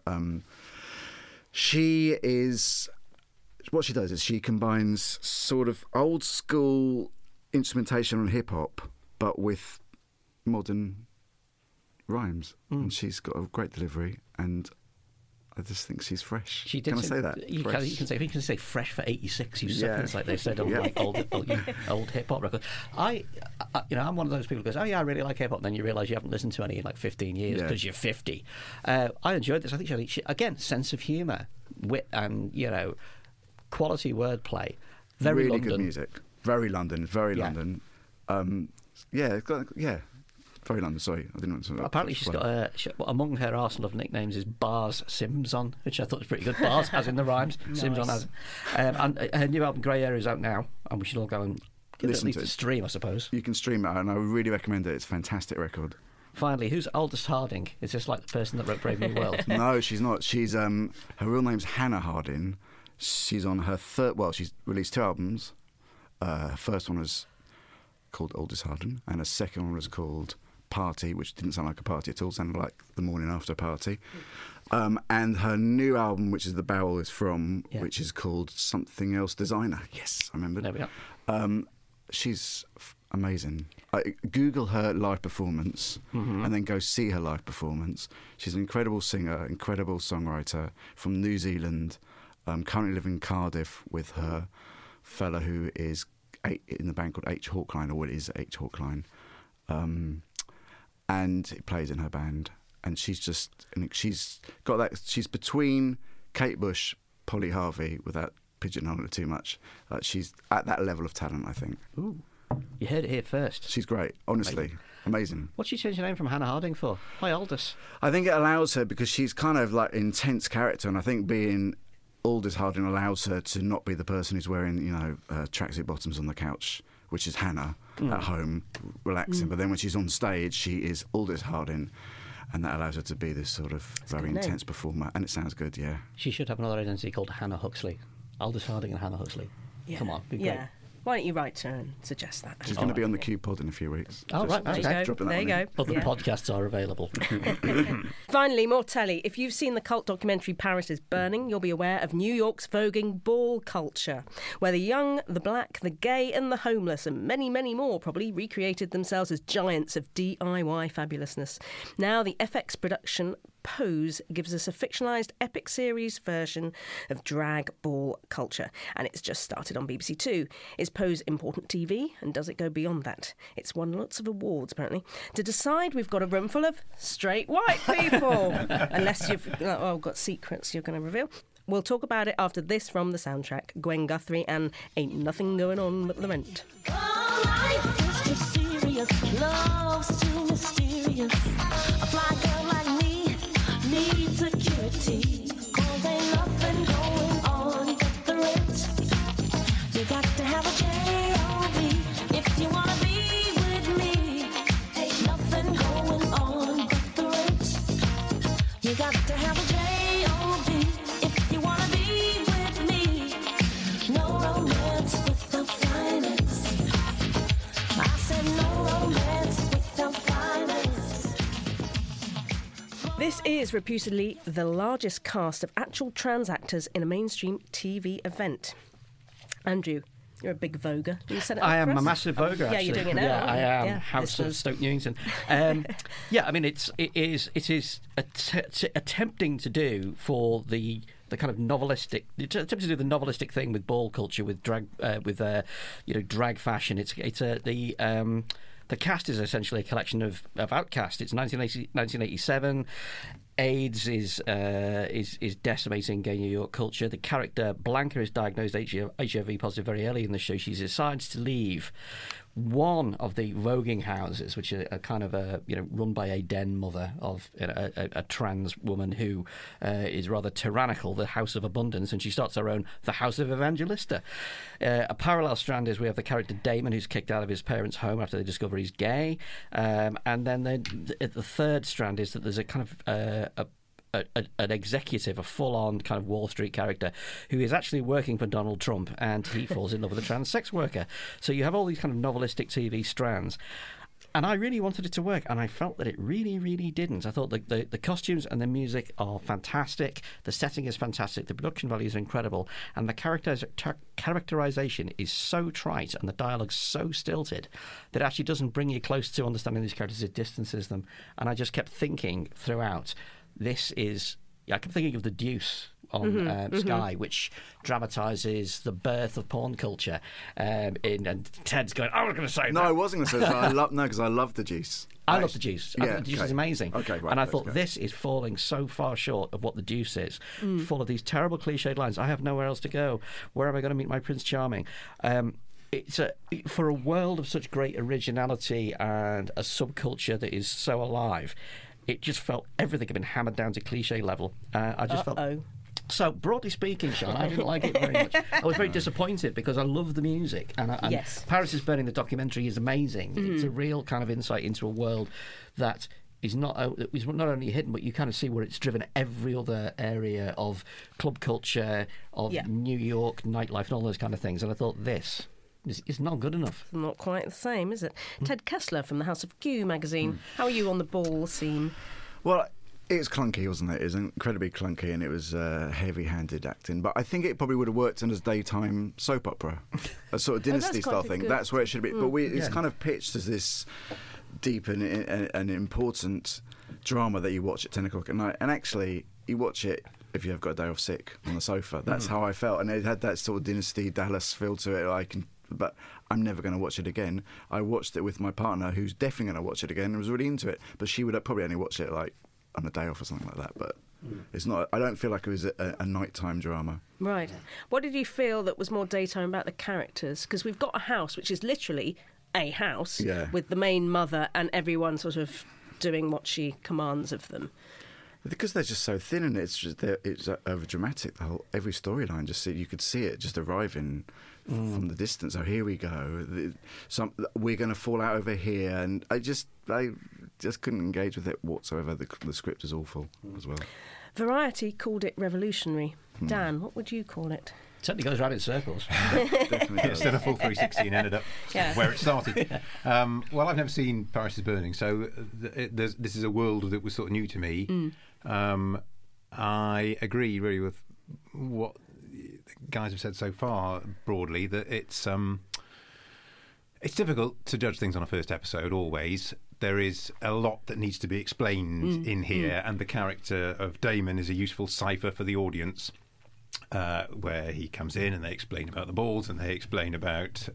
she is... What she does is she combines sort of old school instrumentation and hip hop, but with modern rhymes. And she's got a great delivery, and I just think she's fresh. Can I say that? You can say fresh for 86. You suckers, like they said on like old hip hop records. I'm one of those people who goes, oh yeah, I really like hip hop. Then you realise you haven't listened to any in like 15 years because you're 50. I enjoyed this. I think she again, sense of humour, wit, and quality wordplay. Very really London. Good music. Very London. Very London. Very London. Sorry, I didn't want to. Apparently, she's got among her arsenal of nicknames is Bars Simson, which I thought was pretty good. Bars, as in the rhymes. Nice. Simson as. And her new album Grey Area is out now, and we should all go and listen to it. Stream, I suppose. You can stream it, and I would really recommend it. It's a fantastic record. Finally, who's Aldous Harding? Is this like the person that wrote Brave New World? No, she's not. She's her real name's Hannah Harding. She's on her third. Well, she's released 2 albums. Her first one was called Aldous Harding, and her second one was called Party, which didn't sound like a party at all. Sounded like the morning after a party. And her new album, which is The Barrel is from, which is called Something Else Designer. Yes, I remember. There we are. She's amazing. Google her live performance and then go see her live performance. She's an incredible singer, incredible songwriter from New Zealand. Currently living in Cardiff with her fella who is in the band called H. Hawkline, or what is H. Hawkline. And it plays in her band. And she's got that. She's between Kate Bush, Polly Harvey, without pigeonholing her too much. She's at that level of talent, I think. Ooh. You heard it here first. She's great, honestly. Amazing. What's she changed her name from Hannah Harding for? Why Aldous? I think it allows her, because she's kind of like intense character, and I think being Aldous Harding allows her to not be the person who's wearing, tracksuit bottoms on the couch, which is Hannah at home, relaxing. But then when she's on stage, she is Aldous Harding, and that allows her to be this sort of very intense performer. And it sounds good, yeah. She should have another identity called Hannah Huxley. Aldous Harding and Hannah Huxley. Yeah. Come on, be great. Why don't you write to her and suggest that? She's going to be on the Q Pod in a few weeks. Oh, right. There you go. There you go. Other podcasts are available. Finally, more telly. If you've seen the cult documentary Paris is Burning, you'll be aware of New York's voguing ball culture, where the young, the black, the gay and the homeless, and many, many more probably recreated themselves as giants of DIY fabulousness. Now the FX production Pose gives us a fictionalised epic series version of drag ball culture, and it's just started on BBC Two. Is Pose important TV, and does it go beyond that? It's won lots of awards, apparently. To decide, we've got a room full of straight white people, unless you've got secrets you're going to reveal. We'll talk about it after this from the soundtrack, Gwen Guthrie and Ain't Nothing Going On But the Rent. Life is mysterious, love's too mysterious. A fly girl like You got to have a J-O-B if you wanna be with me. No romance without finance. I said no romance without finance. This is reputedly the largest cast of actual trans actors in a mainstream TV event. Andrew, you're a big voguer. You set it up I am for us? a massive voguer. Yeah, Actually. you're doing it now. Yeah, I am. Yeah, House of listeners. Stoke Newington. Yeah, I mean, it is attempting to do for the kind of novelistic, attempting to do the novelistic thing with ball culture, with drag, drag fashion. The cast is essentially a collection of outcasts. It's 1987. AIDS is decimating gay New York culture. The character Blanca is diagnosed HIV positive very early in the show. She decides to leave one of the voguing houses, which are kind of run by a den mother of a trans woman who is rather tyrannical, the House of Abundance, and she starts her own, the House of Evangelista. A parallel strand is we have the character Damon, who's kicked out of his parents' home after they discover he's gay, and then the third strand is that there's a kind of an executive, a full-on kind of Wall Street character who is actually working for Donald Trump, and he falls in love with a trans sex worker. So you have all these kind of novelistic TV strands. And I really wanted it to work, and I felt that it really, really didn't. I thought the costumes and the music are fantastic, the setting is fantastic, the production values are incredible, and the characterization is so trite and the dialogue's so stilted that it actually doesn't bring you close to understanding these characters, it distances them. And I just kept thinking throughout, I kept thinking of The Deuce on Sky, which dramatises the birth of porn culture. And Ted's going, I was going to say No, that. I wasn't going to say that. because I love The Deuce. I love The Deuce. I think The Deuce is amazing. Okay, right, and I let's thought go. this is falling so far short of what The Deuce is, full of these terrible cliched lines. I have nowhere else to go. Where am I going to meet my Prince Charming? It's for a world of such great originality and a subculture that is so alive, it just felt everything had been hammered down to cliche level. I just felt. So, broadly speaking, Sean, I didn't like it very much. I was very disappointed because I love the music. And Yes. Paris is Burning, the documentary, is amazing. It's a real kind of insight into a world that is not only hidden, but you kind of see where it's driven every other area of club culture, of New York nightlife, and all those kind of things. And I thought this is not good enough. Not quite the same, is it? Ted Kessler from the House of Q magazine. How are you on the ball scene? Well, it was clunky, wasn't it? It was incredibly clunky, and it was heavy-handed acting. But I think it probably would have worked in a daytime soap opera, a sort of dynasty-style thing. good. That's where it should be. But it's kind of pitched as this deep and important drama that you watch at 10 o'clock at night. And actually, you watch it if you've got a day off sick on the sofa. That's how I felt. And it had that sort of dynasty Dallas feel to it. But I'm never going to watch it again. I watched it with my partner, who's definitely going to watch it again, and was really into it. But she would probably only watch it like on a day off or something like that. But it's not. I don't feel like it was a nighttime drama. Right. What did you feel that was more daytime about the characters? Because we've got a house which is literally a house with the main mother and everyone sort of doing what she commands of them. Because they're just so thin, and it's over dramatic. Every storyline, you could see it just arriving from the distance. Oh, here we go. We're going to fall out over here, and I just couldn't engage with it whatsoever. The script is awful as well. Variety called it revolutionary. Dan, what would you call it? Certainly goes round in circles. It's done a full 360 and ended up where it started. Well, I've never seen Paris is Burning, so this is a world that was sort of new to me. I agree really with what the guys have said so far broadly, that it's difficult to judge things on a first episode always. There is a lot that needs to be explained in here, and the character of Damon is a useful cipher for the audience. Where he comes in and they explain about the balls, and they explain about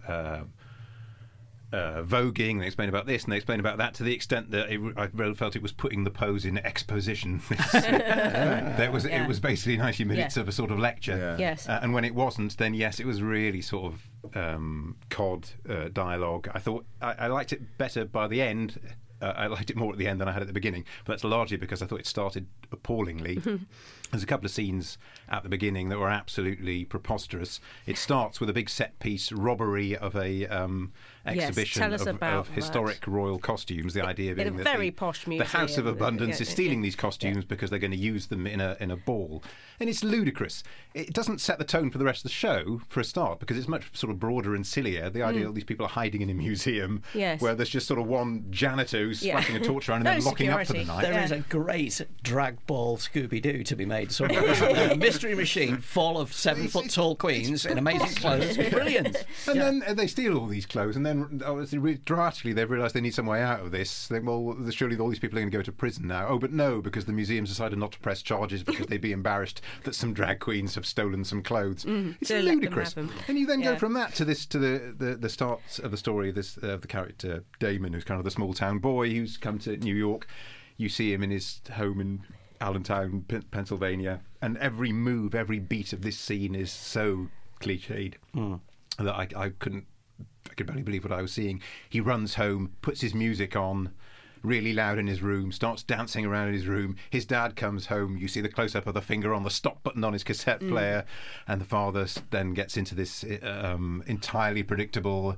voguing, and they explain about this and they explain about that, to the extent that I really felt it was putting the pose in exposition. It was basically 90 minutes of a sort of lecture. Yes. And when it wasn't, then yes, it was really sort of cod dialogue. I thought I liked it better by the end. I liked it more at the end than I had at the beginning, but that's largely because I thought it started appallingly. There's a couple of scenes at the beginning that were absolutely preposterous. It starts with a big set-piece robbery of a exhibition tell us about of historic royal costumes. The idea being that very posh the museum. House of Abundance is stealing these costumes because they're going to use them in a ball. And it's ludicrous. It doesn't set the tone for the rest of the show, for a start, because it's much sort of broader and sillier. The idea that these people are hiding in a museum where there's just sort of one janitor who's splashing a torch around and then locking up for the night. There is a great drag ball Scooby-Doo to be made somewhere. A mystery machine full of 7-foot-tall queens in amazing clothes. Brilliant. And then they steal all these clothes, and then dramatically they've realised they need some way out of this. They think, well, surely all these people are going to go to prison now. Oh, but no, because the museum's decided not to press charges because they'd be embarrassed that some drag queens have stolen some clothes. It's So ludicrous. let them have them. And you then go from that to the start of the story of this of the character Damon, who's kind of the small town boy who's come to New York. You see him in his home in Allentown, Pennsylvania, and every move, every beat of this scene is so cliched that I could barely believe what I was seeing. He runs home, puts his music on really loud in his room, starts dancing around in his room. His dad comes home. You see the close-up of the finger on the stop button on his cassette player, and the father then gets into this entirely predictable.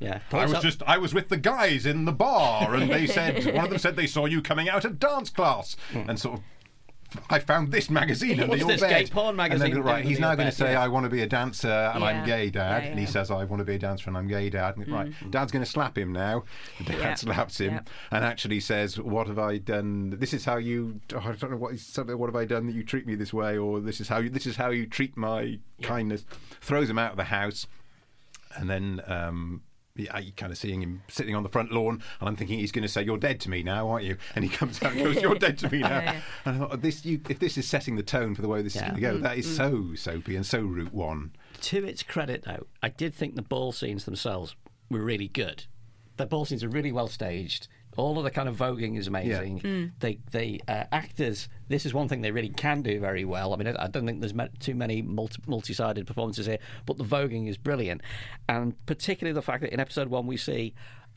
I was with the guys in the bar, and they said one of them said they saw you coming out of dance class, and sort of. I found this magazine under your bed. Gay porn magazine? And then, he's now going to say, I want to be a dancer and I'm gay, Dad. Yeah. And he says, I want to be a dancer and I'm gay, Dad. And right, Dad's going to slap him now. Dad slaps him and actually says, what have I done? This is how you, I don't know what have I done that you treat me this way, or this is how you treat my kindness. Throws him out of the house, and then you kind of seeing him sitting on the front lawn, and I'm thinking he's going to say, "You're dead to me now, aren't you?" And he comes out and goes, "You're dead to me now." And I thought, if this is setting the tone for the way this is going to go, that is so soapy and so Route One. To its credit, though, I did think the ball scenes themselves were really good. The ball scenes are really well staged. All of the kind of voguing is amazing. They actors. This is one thing they really can do very well. I mean, I don't think there's too many multi-sided performances here, but the voguing is brilliant, and particularly the fact that in episode 1 we see.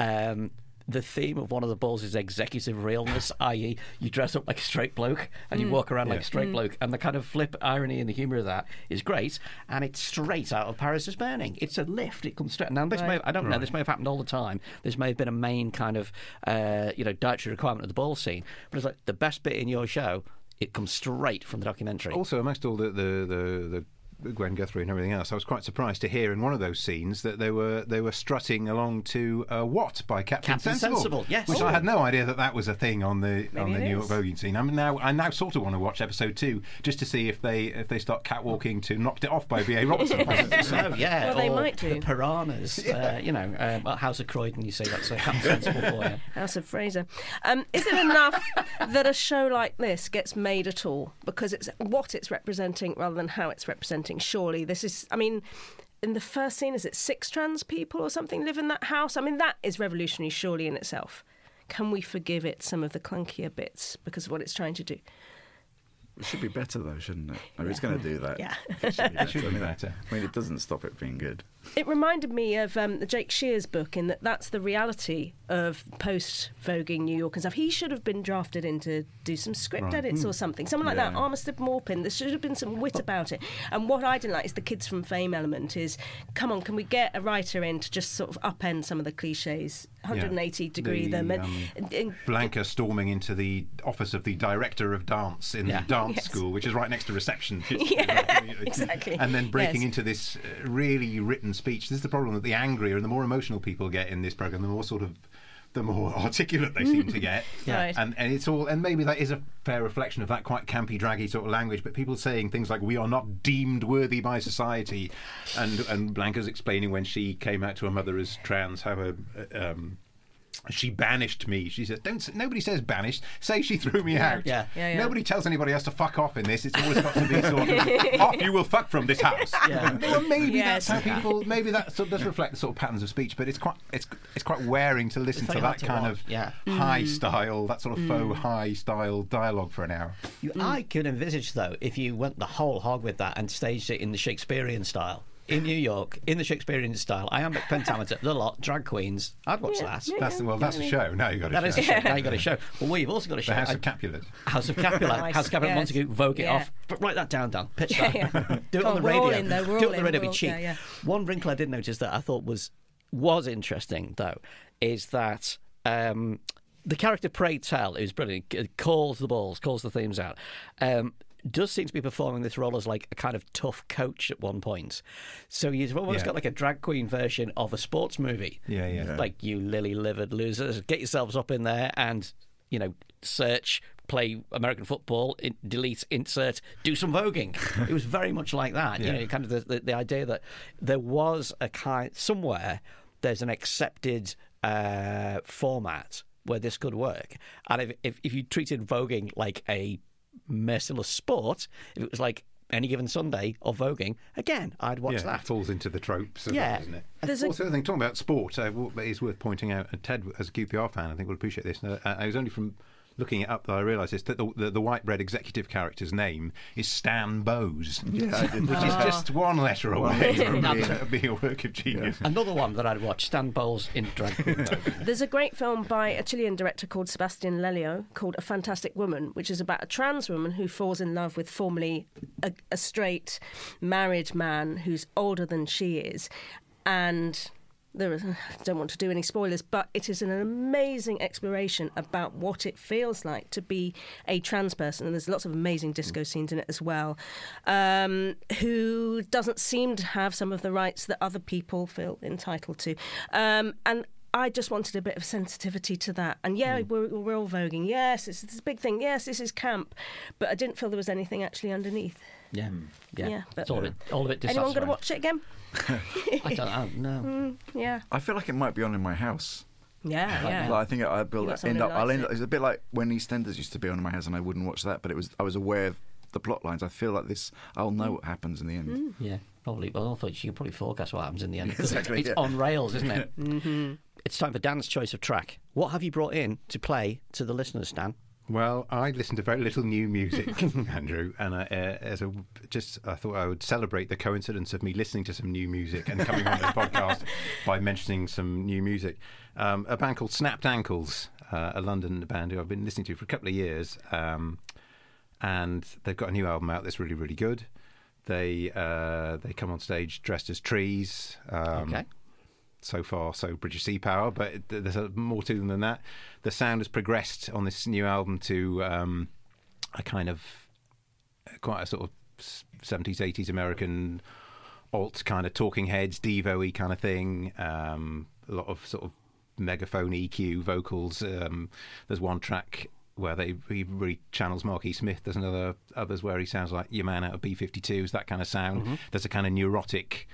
The theme of one of the balls is executive realness, i.e. you dress up like a straight bloke and you walk around like a straight bloke, and the kind of flip irony and the humour of that is great, and it's straight out of Paris is Burning. It's a lift. It comes straight. Now, this may know, this may have happened all the time. This may have been a main kind of dietary requirement of the ball scene, but it's like the best bit in your show, it comes straight from the documentary. Also, amongst all the Gwen Guthrie and everything else, I was quite surprised to hear in one of those scenes that they were strutting along to What by Captain Sensible. Yes, which I had no idea that was a thing on the New York voguing scene. I now sort of want to watch episode 2 just to see if they start catwalking to Knocked It Off by B.A. Robertson. Well, they might do. The Piranhas, House of Croydon. You say that's Captain Sensible for you. House of Fraser. Is it enough that a show like this gets made at all because it's what it's representing rather than how it's representing? Surely this is, I mean, in the first scene, is it 6 trans people or something live in that house? I mean, that is revolutionary surely in itself. Can we forgive it some of the clunkier bits because of what it's trying to do? It should be better though, shouldn't it? I mean, it's going to do that. Yeah. It should be better. I mean, it doesn't stop it being good. It reminded me of the Jake Shears book in that's the reality of post-voguing New York and stuff. He should have been drafted in to do some script edits or something. Someone like that, Armistead Maupin. There should have been some wit about it. And what I didn't like is the Kids from Fame element is, come on, can we get a writer in to just sort of upend some of the cliches, 180 degree them. And Blanca storming into the office of the director of dance in the dance school, which is right next to reception. Exactly. And then breaking into this really written speech. This is the problem, that the angrier and the more emotional people get in this programme, the more articulate they seem to get. Right. And it's all, and maybe that is a fair reflection of that quite campy, draggy sort of language, but people saying things like, we are not deemed worthy by society, and Blanca's explaining when she came out to her mother as trans, how she banished me. She said, nobody says banished, say she threw me out. Yeah. Nobody tells anybody else to fuck off in this. It's always got to be sort of, off you will fuck from this house. Well, maybe that's how people, maybe that sort of does reflect the sort of patterns of speech, but it's quite wearing to listen to that kind of high style, that sort of faux high style dialogue for an hour. I could envisage, though, if you went the whole hog with that and staged it in the Shakespearean style, in New York, in the Shakespearean style, iambic pentameter, the lot, drag queens. I'd watch that. That's a show. Now you've got a That is show. a show. Now you've got a show. Well, we've also got a show. The House of Capulet. House of Capulet. Nice. House of Capulet, Yes. Montague, Vogue it Yeah. off. But write that down, Dan. Pitch that. Yeah. Do it Come on the on, we're radio. all in, though. We're Do all it on the in. radio, We're be all- cheap. yeah. One wrinkle I did notice that I thought was interesting, though, is that the character Pray Tell, who's brilliant, calls the balls, calls the themes out, does seem to be performing this role as like a kind of tough coach at one point. So you've almost got like a drag queen version of a sports movie. Yeah. Like, you lily-livered losers, get yourselves up in there and, search, play American football, delete, insert, do some voguing. It was very much like that. Yeah. Kind of the idea that there was a kind, somewhere there's an accepted format where this could work. And if you treated voguing like a merciless sport, if it was like Any Given Sunday or voguing, again, I'd watch that. It falls into the tropes of Yeah. that, doesn't it? There's Also, I think, talking about sport, it's worth pointing out, and Ted, as a QPR fan, I think will appreciate this. I was only from looking it up that I realised this, that the white bread executive character's name is Stan Bowes, which is just one letter away from being a work of genius. Another one that I'd watch, Stan Bowles in drag queen. There's a great film by a Chilean director called Sebastian Lelio called A Fantastic Woman, which is about a trans woman who falls in love with formerly a straight married man who's older than she is. And I don't want to do any spoilers, but it is an amazing exploration about what it feels like to be a trans person, and there's lots of amazing disco scenes in it as well, who doesn't seem to have some of the rights that other people feel entitled to. And I just wanted a bit of sensitivity to that. And we're all voguing. Yes, it's this big thing. Yes, this is camp. But I didn't feel there was anything actually underneath. Yeah. But It's all of it dissatisfying. anyone going to watch it again? I don't know. Yeah. I feel like it might be on in my house. Yeah. Like, I think I'll someone end who up. I'll likes end it. up. It's a bit like when EastEnders used to be on in my house, and I wouldn't watch that. But I was aware of the plot lines. I feel like this. I'll know what happens in the end. Yeah, probably. Well, I thought you could probably forecast what happens in the end. Exactly, It's yeah. on rails, isn't it? Mm-hmm. It's time for Dan's choice of track. What have you brought in to play to the listeners, Stan? Well, I listen to very little new music, Andrew, and I thought I would celebrate the coincidence of me listening to some new music and coming on this podcast by mentioning some new music. A band called Snapped Ankles, a London band who I've been listening to for a couple of years, and they've got a new album out that's really, really good. They come on stage dressed as trees. Okay. So far, so British Sea Power, but there's more to them than that. The sound has progressed on this new album to a kind of quite a sort of 70s, 80s American alt kind of Talking Heads, Devo-y kind of thing. A lot of sort of megaphone EQ vocals. There's one track where he really channels Mark E. Smith. There's others where he sounds like your man out of B-52s, that kind of sound. Mm-hmm. There's a kind of neurotic,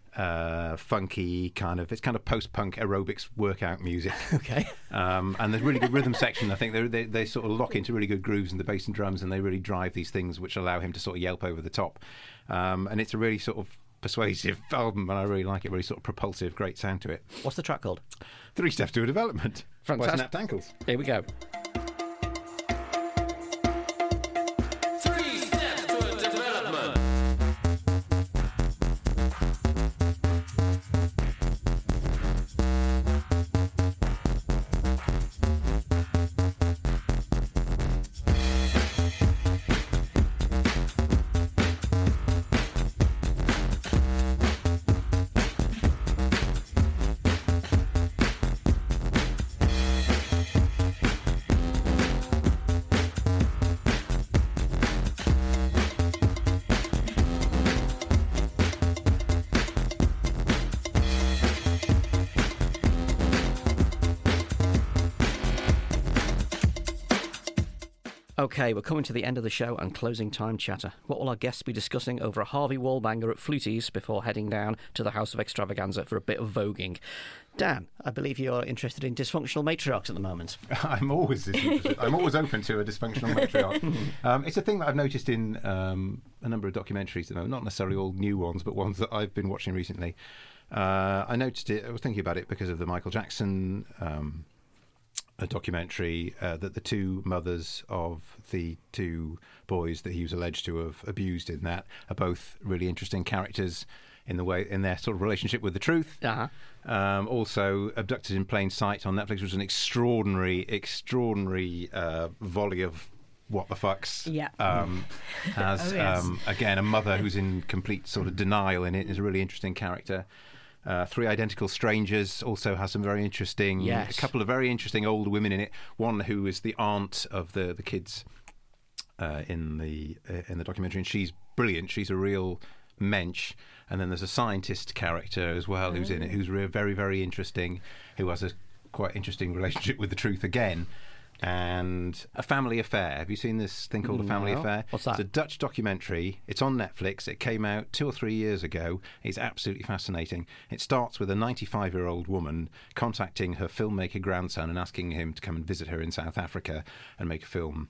funky kind of, it's kind of post-punk aerobics workout music. Okay. And there's really good rhythm section. I think they sort of lock into really good grooves in the bass and drums, and they really drive these things which allow him to sort of yelp over the top. And it's a really sort of persuasive album, and I really like it. Really sort of propulsive, great sound to it. What's the track called? 3 Steps to a Development. Fantastic. By Snapped Ankles. Here we go. Okay, we're coming to the end of the show and closing time chatter. What will our guests be discussing over a Harvey Wallbanger at Fluties before heading down to the House of Extravaganza for a bit of voguing? Dan, I believe you're interested in dysfunctional matriarchs at the moment. I'm always interested. I'm always open to a dysfunctional matriarch. It's a thing that I've noticed in a number of documentaries at the moment, not necessarily all new ones, but ones that I've been watching recently. I noticed it, I was thinking about it because of the Michael Jackson a documentary that the two mothers of the two boys that he was alleged to have abused in that are both really interesting characters in their sort of relationship with the truth. Also, Abducted in Plain Sight on Netflix was an extraordinary volley of what the fucks. Yeah. Again, a mother who's in complete sort of denial in it is a really interesting character. Three Identical Strangers also has some very interesting, a couple of very interesting old women in it. One who is the aunt of the kids in the documentary, and she's brilliant. She's a real mensch. And then there's a scientist character as well who's in it, who's very, very interesting, who has a quite interesting relationship with the truth again. And A Family Affair. Have you seen this thing called A Family Affair? What's that? It's a Dutch documentary. It's on Netflix. It came out 2 or 3 years ago. It's absolutely fascinating. It starts with a 95-year-old woman contacting her filmmaker grandson and asking him to come and visit her in South Africa and make a film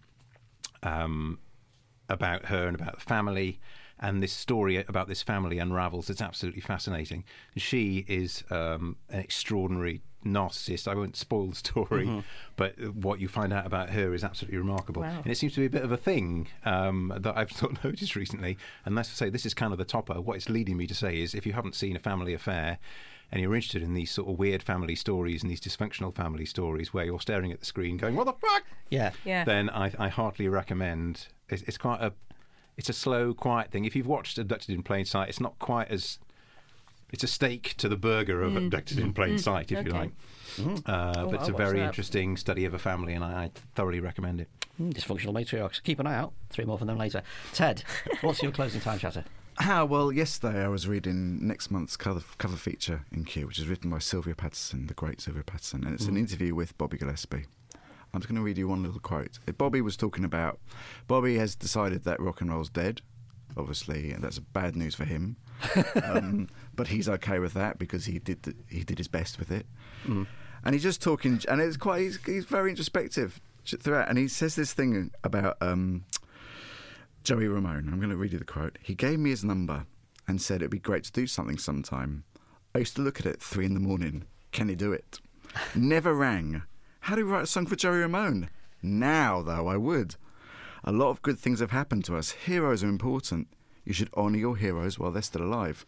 about her and about the family. And this story about this family unravels. It's absolutely fascinating. She is an extraordinary narcissist. I won't spoil the story, but what you find out about her is absolutely remarkable. Wow. And it seems to be a bit of a thing that I've sort of noticed recently. And let's say this is kind of the topper. What it's leading me to say is, if you haven't seen A Family Affair and you're interested in these sort of weird family stories and these dysfunctional family stories where you're staring at the screen going, what the fuck? Yeah. Then I heartily recommend. It's quite a... It's a slow, quiet thing. If you've watched Abducted in Plain Sight, it's not quite as... It's a steak to the burger of Abducted in Plain Sight, if you like. But it's a very interesting study of a family, and I thoroughly recommend it. Dysfunctional matriarchs. Keep an eye out. 3 more from them later. Ted, what's your closing time chatter? Well, yesterday I was reading next month's cover feature in Q, which is written by Sylvia Patterson, the great Sylvia Patterson, and it's an interview with Bobby Gillespie. I'm just going to read you one little quote. Bobby was talking about... Bobby has decided that rock and roll's dead, obviously, and that's bad news for him. But he's okay with that because he did his best with it. And he's just talking... And it's quite... He's very introspective throughout. And he says this thing about Joey Ramone. I'm going to read you the quote. He gave me his number and said it'd be great to do something sometime. I used to look at it at 3 a.m. Can he do it? Never rang. How do we write a song for Joey Ramone? Now, though, I would. A lot of good things have happened to us. Heroes are important. You should honour your heroes while they're still alive.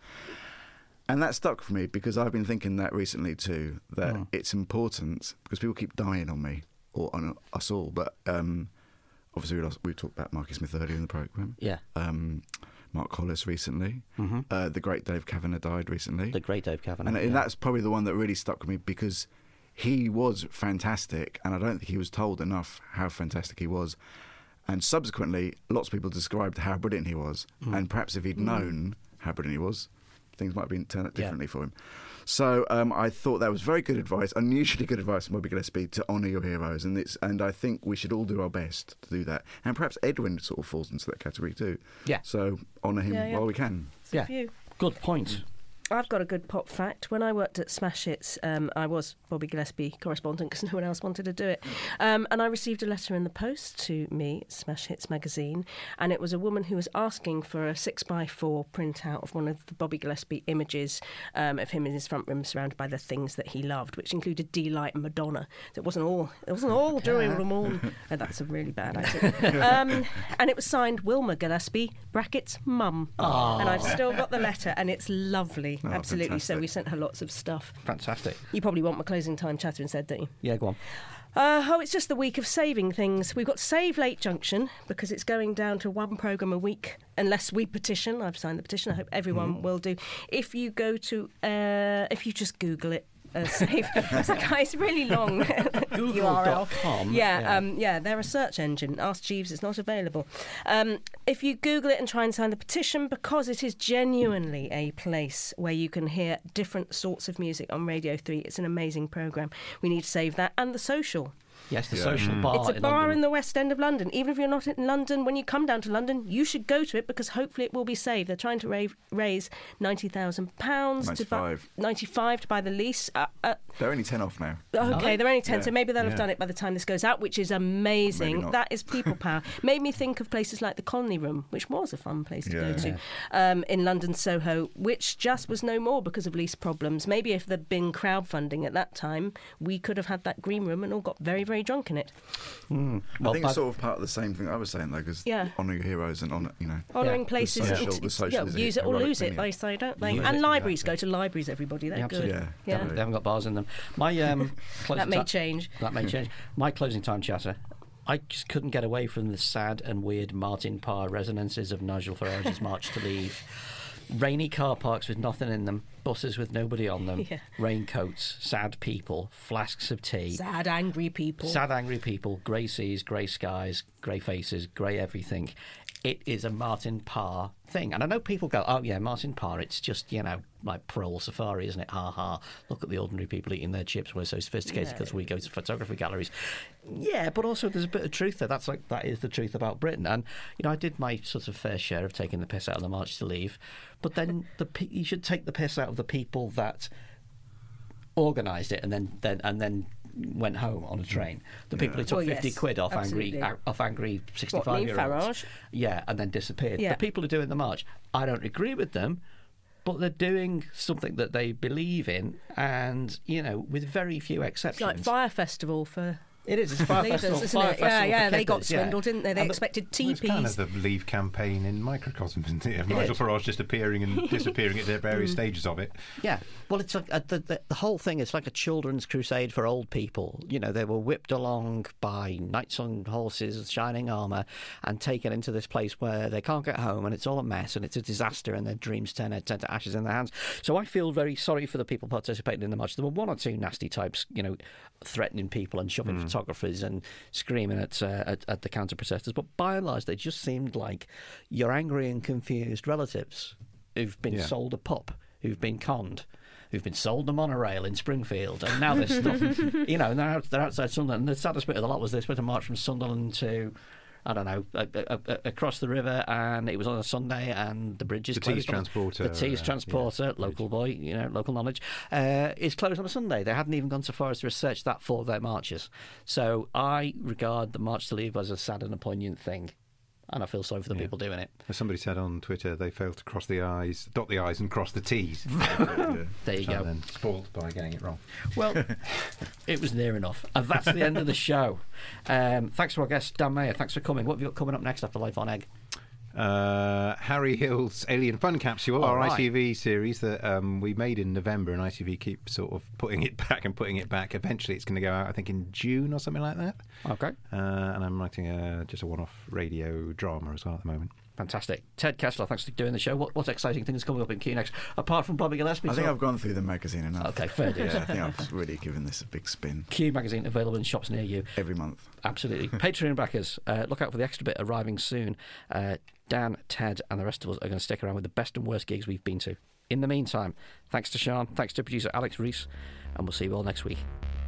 And that stuck for me because I've been thinking that recently too, that it's important because people keep dying on me, or on us all. But obviously we talked about Marky Smith earlier in the programme. Yeah. Mark Hollis recently. The great Dave Kavanagh died recently. The great Dave Kavanagh. And that's probably the one that really stuck with me because... he was fantastic, and I don't think he was told enough how fantastic he was. And subsequently, lots of people described how brilliant he was. And perhaps if he'd known how brilliant he was, things might have turned out differently for him. So I thought that was very good advice, unusually good advice from Bobby Gillespie, to honour your heroes. And I think we should all do our best to do that. And perhaps Edwin sort of falls into that category too. Yeah. So honour him while we can. Yeah. Good point. I've got a good pop fact. When I worked at Smash Hits, I was Bobby Gillespie correspondent because no one else wanted to do it. And I received a letter in the post to me, Smash Hits magazine, and it was a woman who was asking for a 6x4 printout of one of the Bobby Gillespie images of him in his front room surrounded by the things that he loved, which included D-Light and Madonna. So it wasn't all Joey Ramone. Oh, that's a really bad accent. And it was signed Wilma Gillespie, brackets, mum. And I've still got the letter, and it's lovely. Absolutely. Fantastic. So we sent her lots of stuff. Fantastic. You probably want my closing time chatter instead, don't you? Yeah, go on. It's just the week of saving things. We've got Save Lake Junction because it's going down to 1 programme a week unless we petition. I've signed the petition. I hope everyone will do. If you go to, if you just Google it, Save. It's really long. Google.com. Yeah, they're a search engine. Ask Jeeves, it's not available. If you Google it and try and sign the petition, because it is genuinely a place where you can hear different sorts of music on Radio 3. It's an amazing programme. We need to save that. And The Social. Yes, the Social Bar. It's a bar in the West End of London. Even if you're not in London, when you come down to London, you should go to it because hopefully it will be saved. They're trying to raise £90,000. 95 to buy the lease. They're only 10 off now. Okay, they're only 10, so maybe they'll have done it by the time this goes out, which is amazing. That is people power. Made me think of places like the Colney Room, which was a fun place to go to, in London Soho, which just was no more because of lease problems. Maybe if there'd been crowdfunding at that time, we could have had that green room and all got very, very very drunk in it. I think it's sort of part of the same thing I was saying, though, because honour your heroes and honouring places. the social use it or lose it, they say, don't they? And libraries, go to libraries, everybody. They're good. They haven't got bars in them. My that may change. That may change. My closing time chatter. I just couldn't get away from the sad and weird Martin Parr resonances of Nigel Farage's March to Leave. Rainy car parks with nothing in them, buses with nobody on them, raincoats, sad people, flasks of tea. Sad, angry people, grey seas, grey skies, grey faces, grey everything. It is a Martin Parr thing. And I know people go, oh, yeah, Martin Parr, it's just, like Pearl Safari, isn't it? Ha ha. Look at the ordinary people eating their chips. We're so sophisticated because we go to photography galleries. Yeah, but also there's a bit of truth there. That is the truth about Britain. And, I did my sort of fair share of taking the piss out of the March to Leave. But then you should take the piss out of the people that organised it and then went home on a train. The people who took 50 quid off angry 65-year-olds. Yeah, and then disappeared. The people who are doing the march, I don't agree with them, but they're doing something that they believe in, and with very few exceptions. It's like Fire Festival for. It is. It's Fire Festival. Isn't it? Yeah. They got swindled, didn't they? They expected teepees. It's kind of the Leave campaign in microcosm, isn't it? Nigel Farage just appearing and disappearing at the various stages of it. Yeah. Well, it's like the whole thing is like a children's crusade for old people. They were whipped along by knights on horses with shining armour and taken into this place where they can't get home, and it's all a mess and it's a disaster, and their dreams turn to ashes in their hands. So I feel very sorry for the people participating in the march. There were one or two nasty types, threatening people and shoving photographers and screaming at the counter protesters, but by and large they just seemed like your angry and confused relatives who've been sold a pup, who've been conned, who've been sold the monorail in Springfield, and now they're stuck, they're outside Sunderland. And the saddest bit of the lot was they spent a march from Sunderland to, I don't know, across the river, and it was on a Sunday, and the bridge is closed. The Tees transporter, local boy, local knowledge, is closed on a Sunday. They hadn't even gone so far as to research that for their marches. So I regard the March to Leave as a sad and a poignant thing. And I feel sorry for the people doing it. As somebody said on Twitter, they failed to dot the I's and cross the T's. There you go. Then spoiled by getting it wrong. Well, it was near enough. And that's the end of the show. Thanks to our guest, Dan Mayer. Thanks for coming. What have you got coming up next after Life on Egg? Harry Hill's Alien Fun Capsule, our ITV series that we made in November, and ITV keep sort of putting it back. Eventually it's going to go out, I think, in June or something like that. Okay. And I'm writing just a one-off radio drama as well at the moment. Fantastic. Ted Kessler, thanks for doing the show. What exciting things coming up in Q next, apart from Bobby Gillespie? I think I've gone through the magazine enough. Okay, fair dues. I think I've really given this a big spin. Q magazine available in shops near you. Every month. Absolutely. Patreon backers, look out for the extra bit arriving soon. Dan, Ted and the rest of us are going to stick around with the best and worst gigs we've been to. In the meantime, thanks to Sean, thanks to producer Alex Reese, and we'll see you all next week.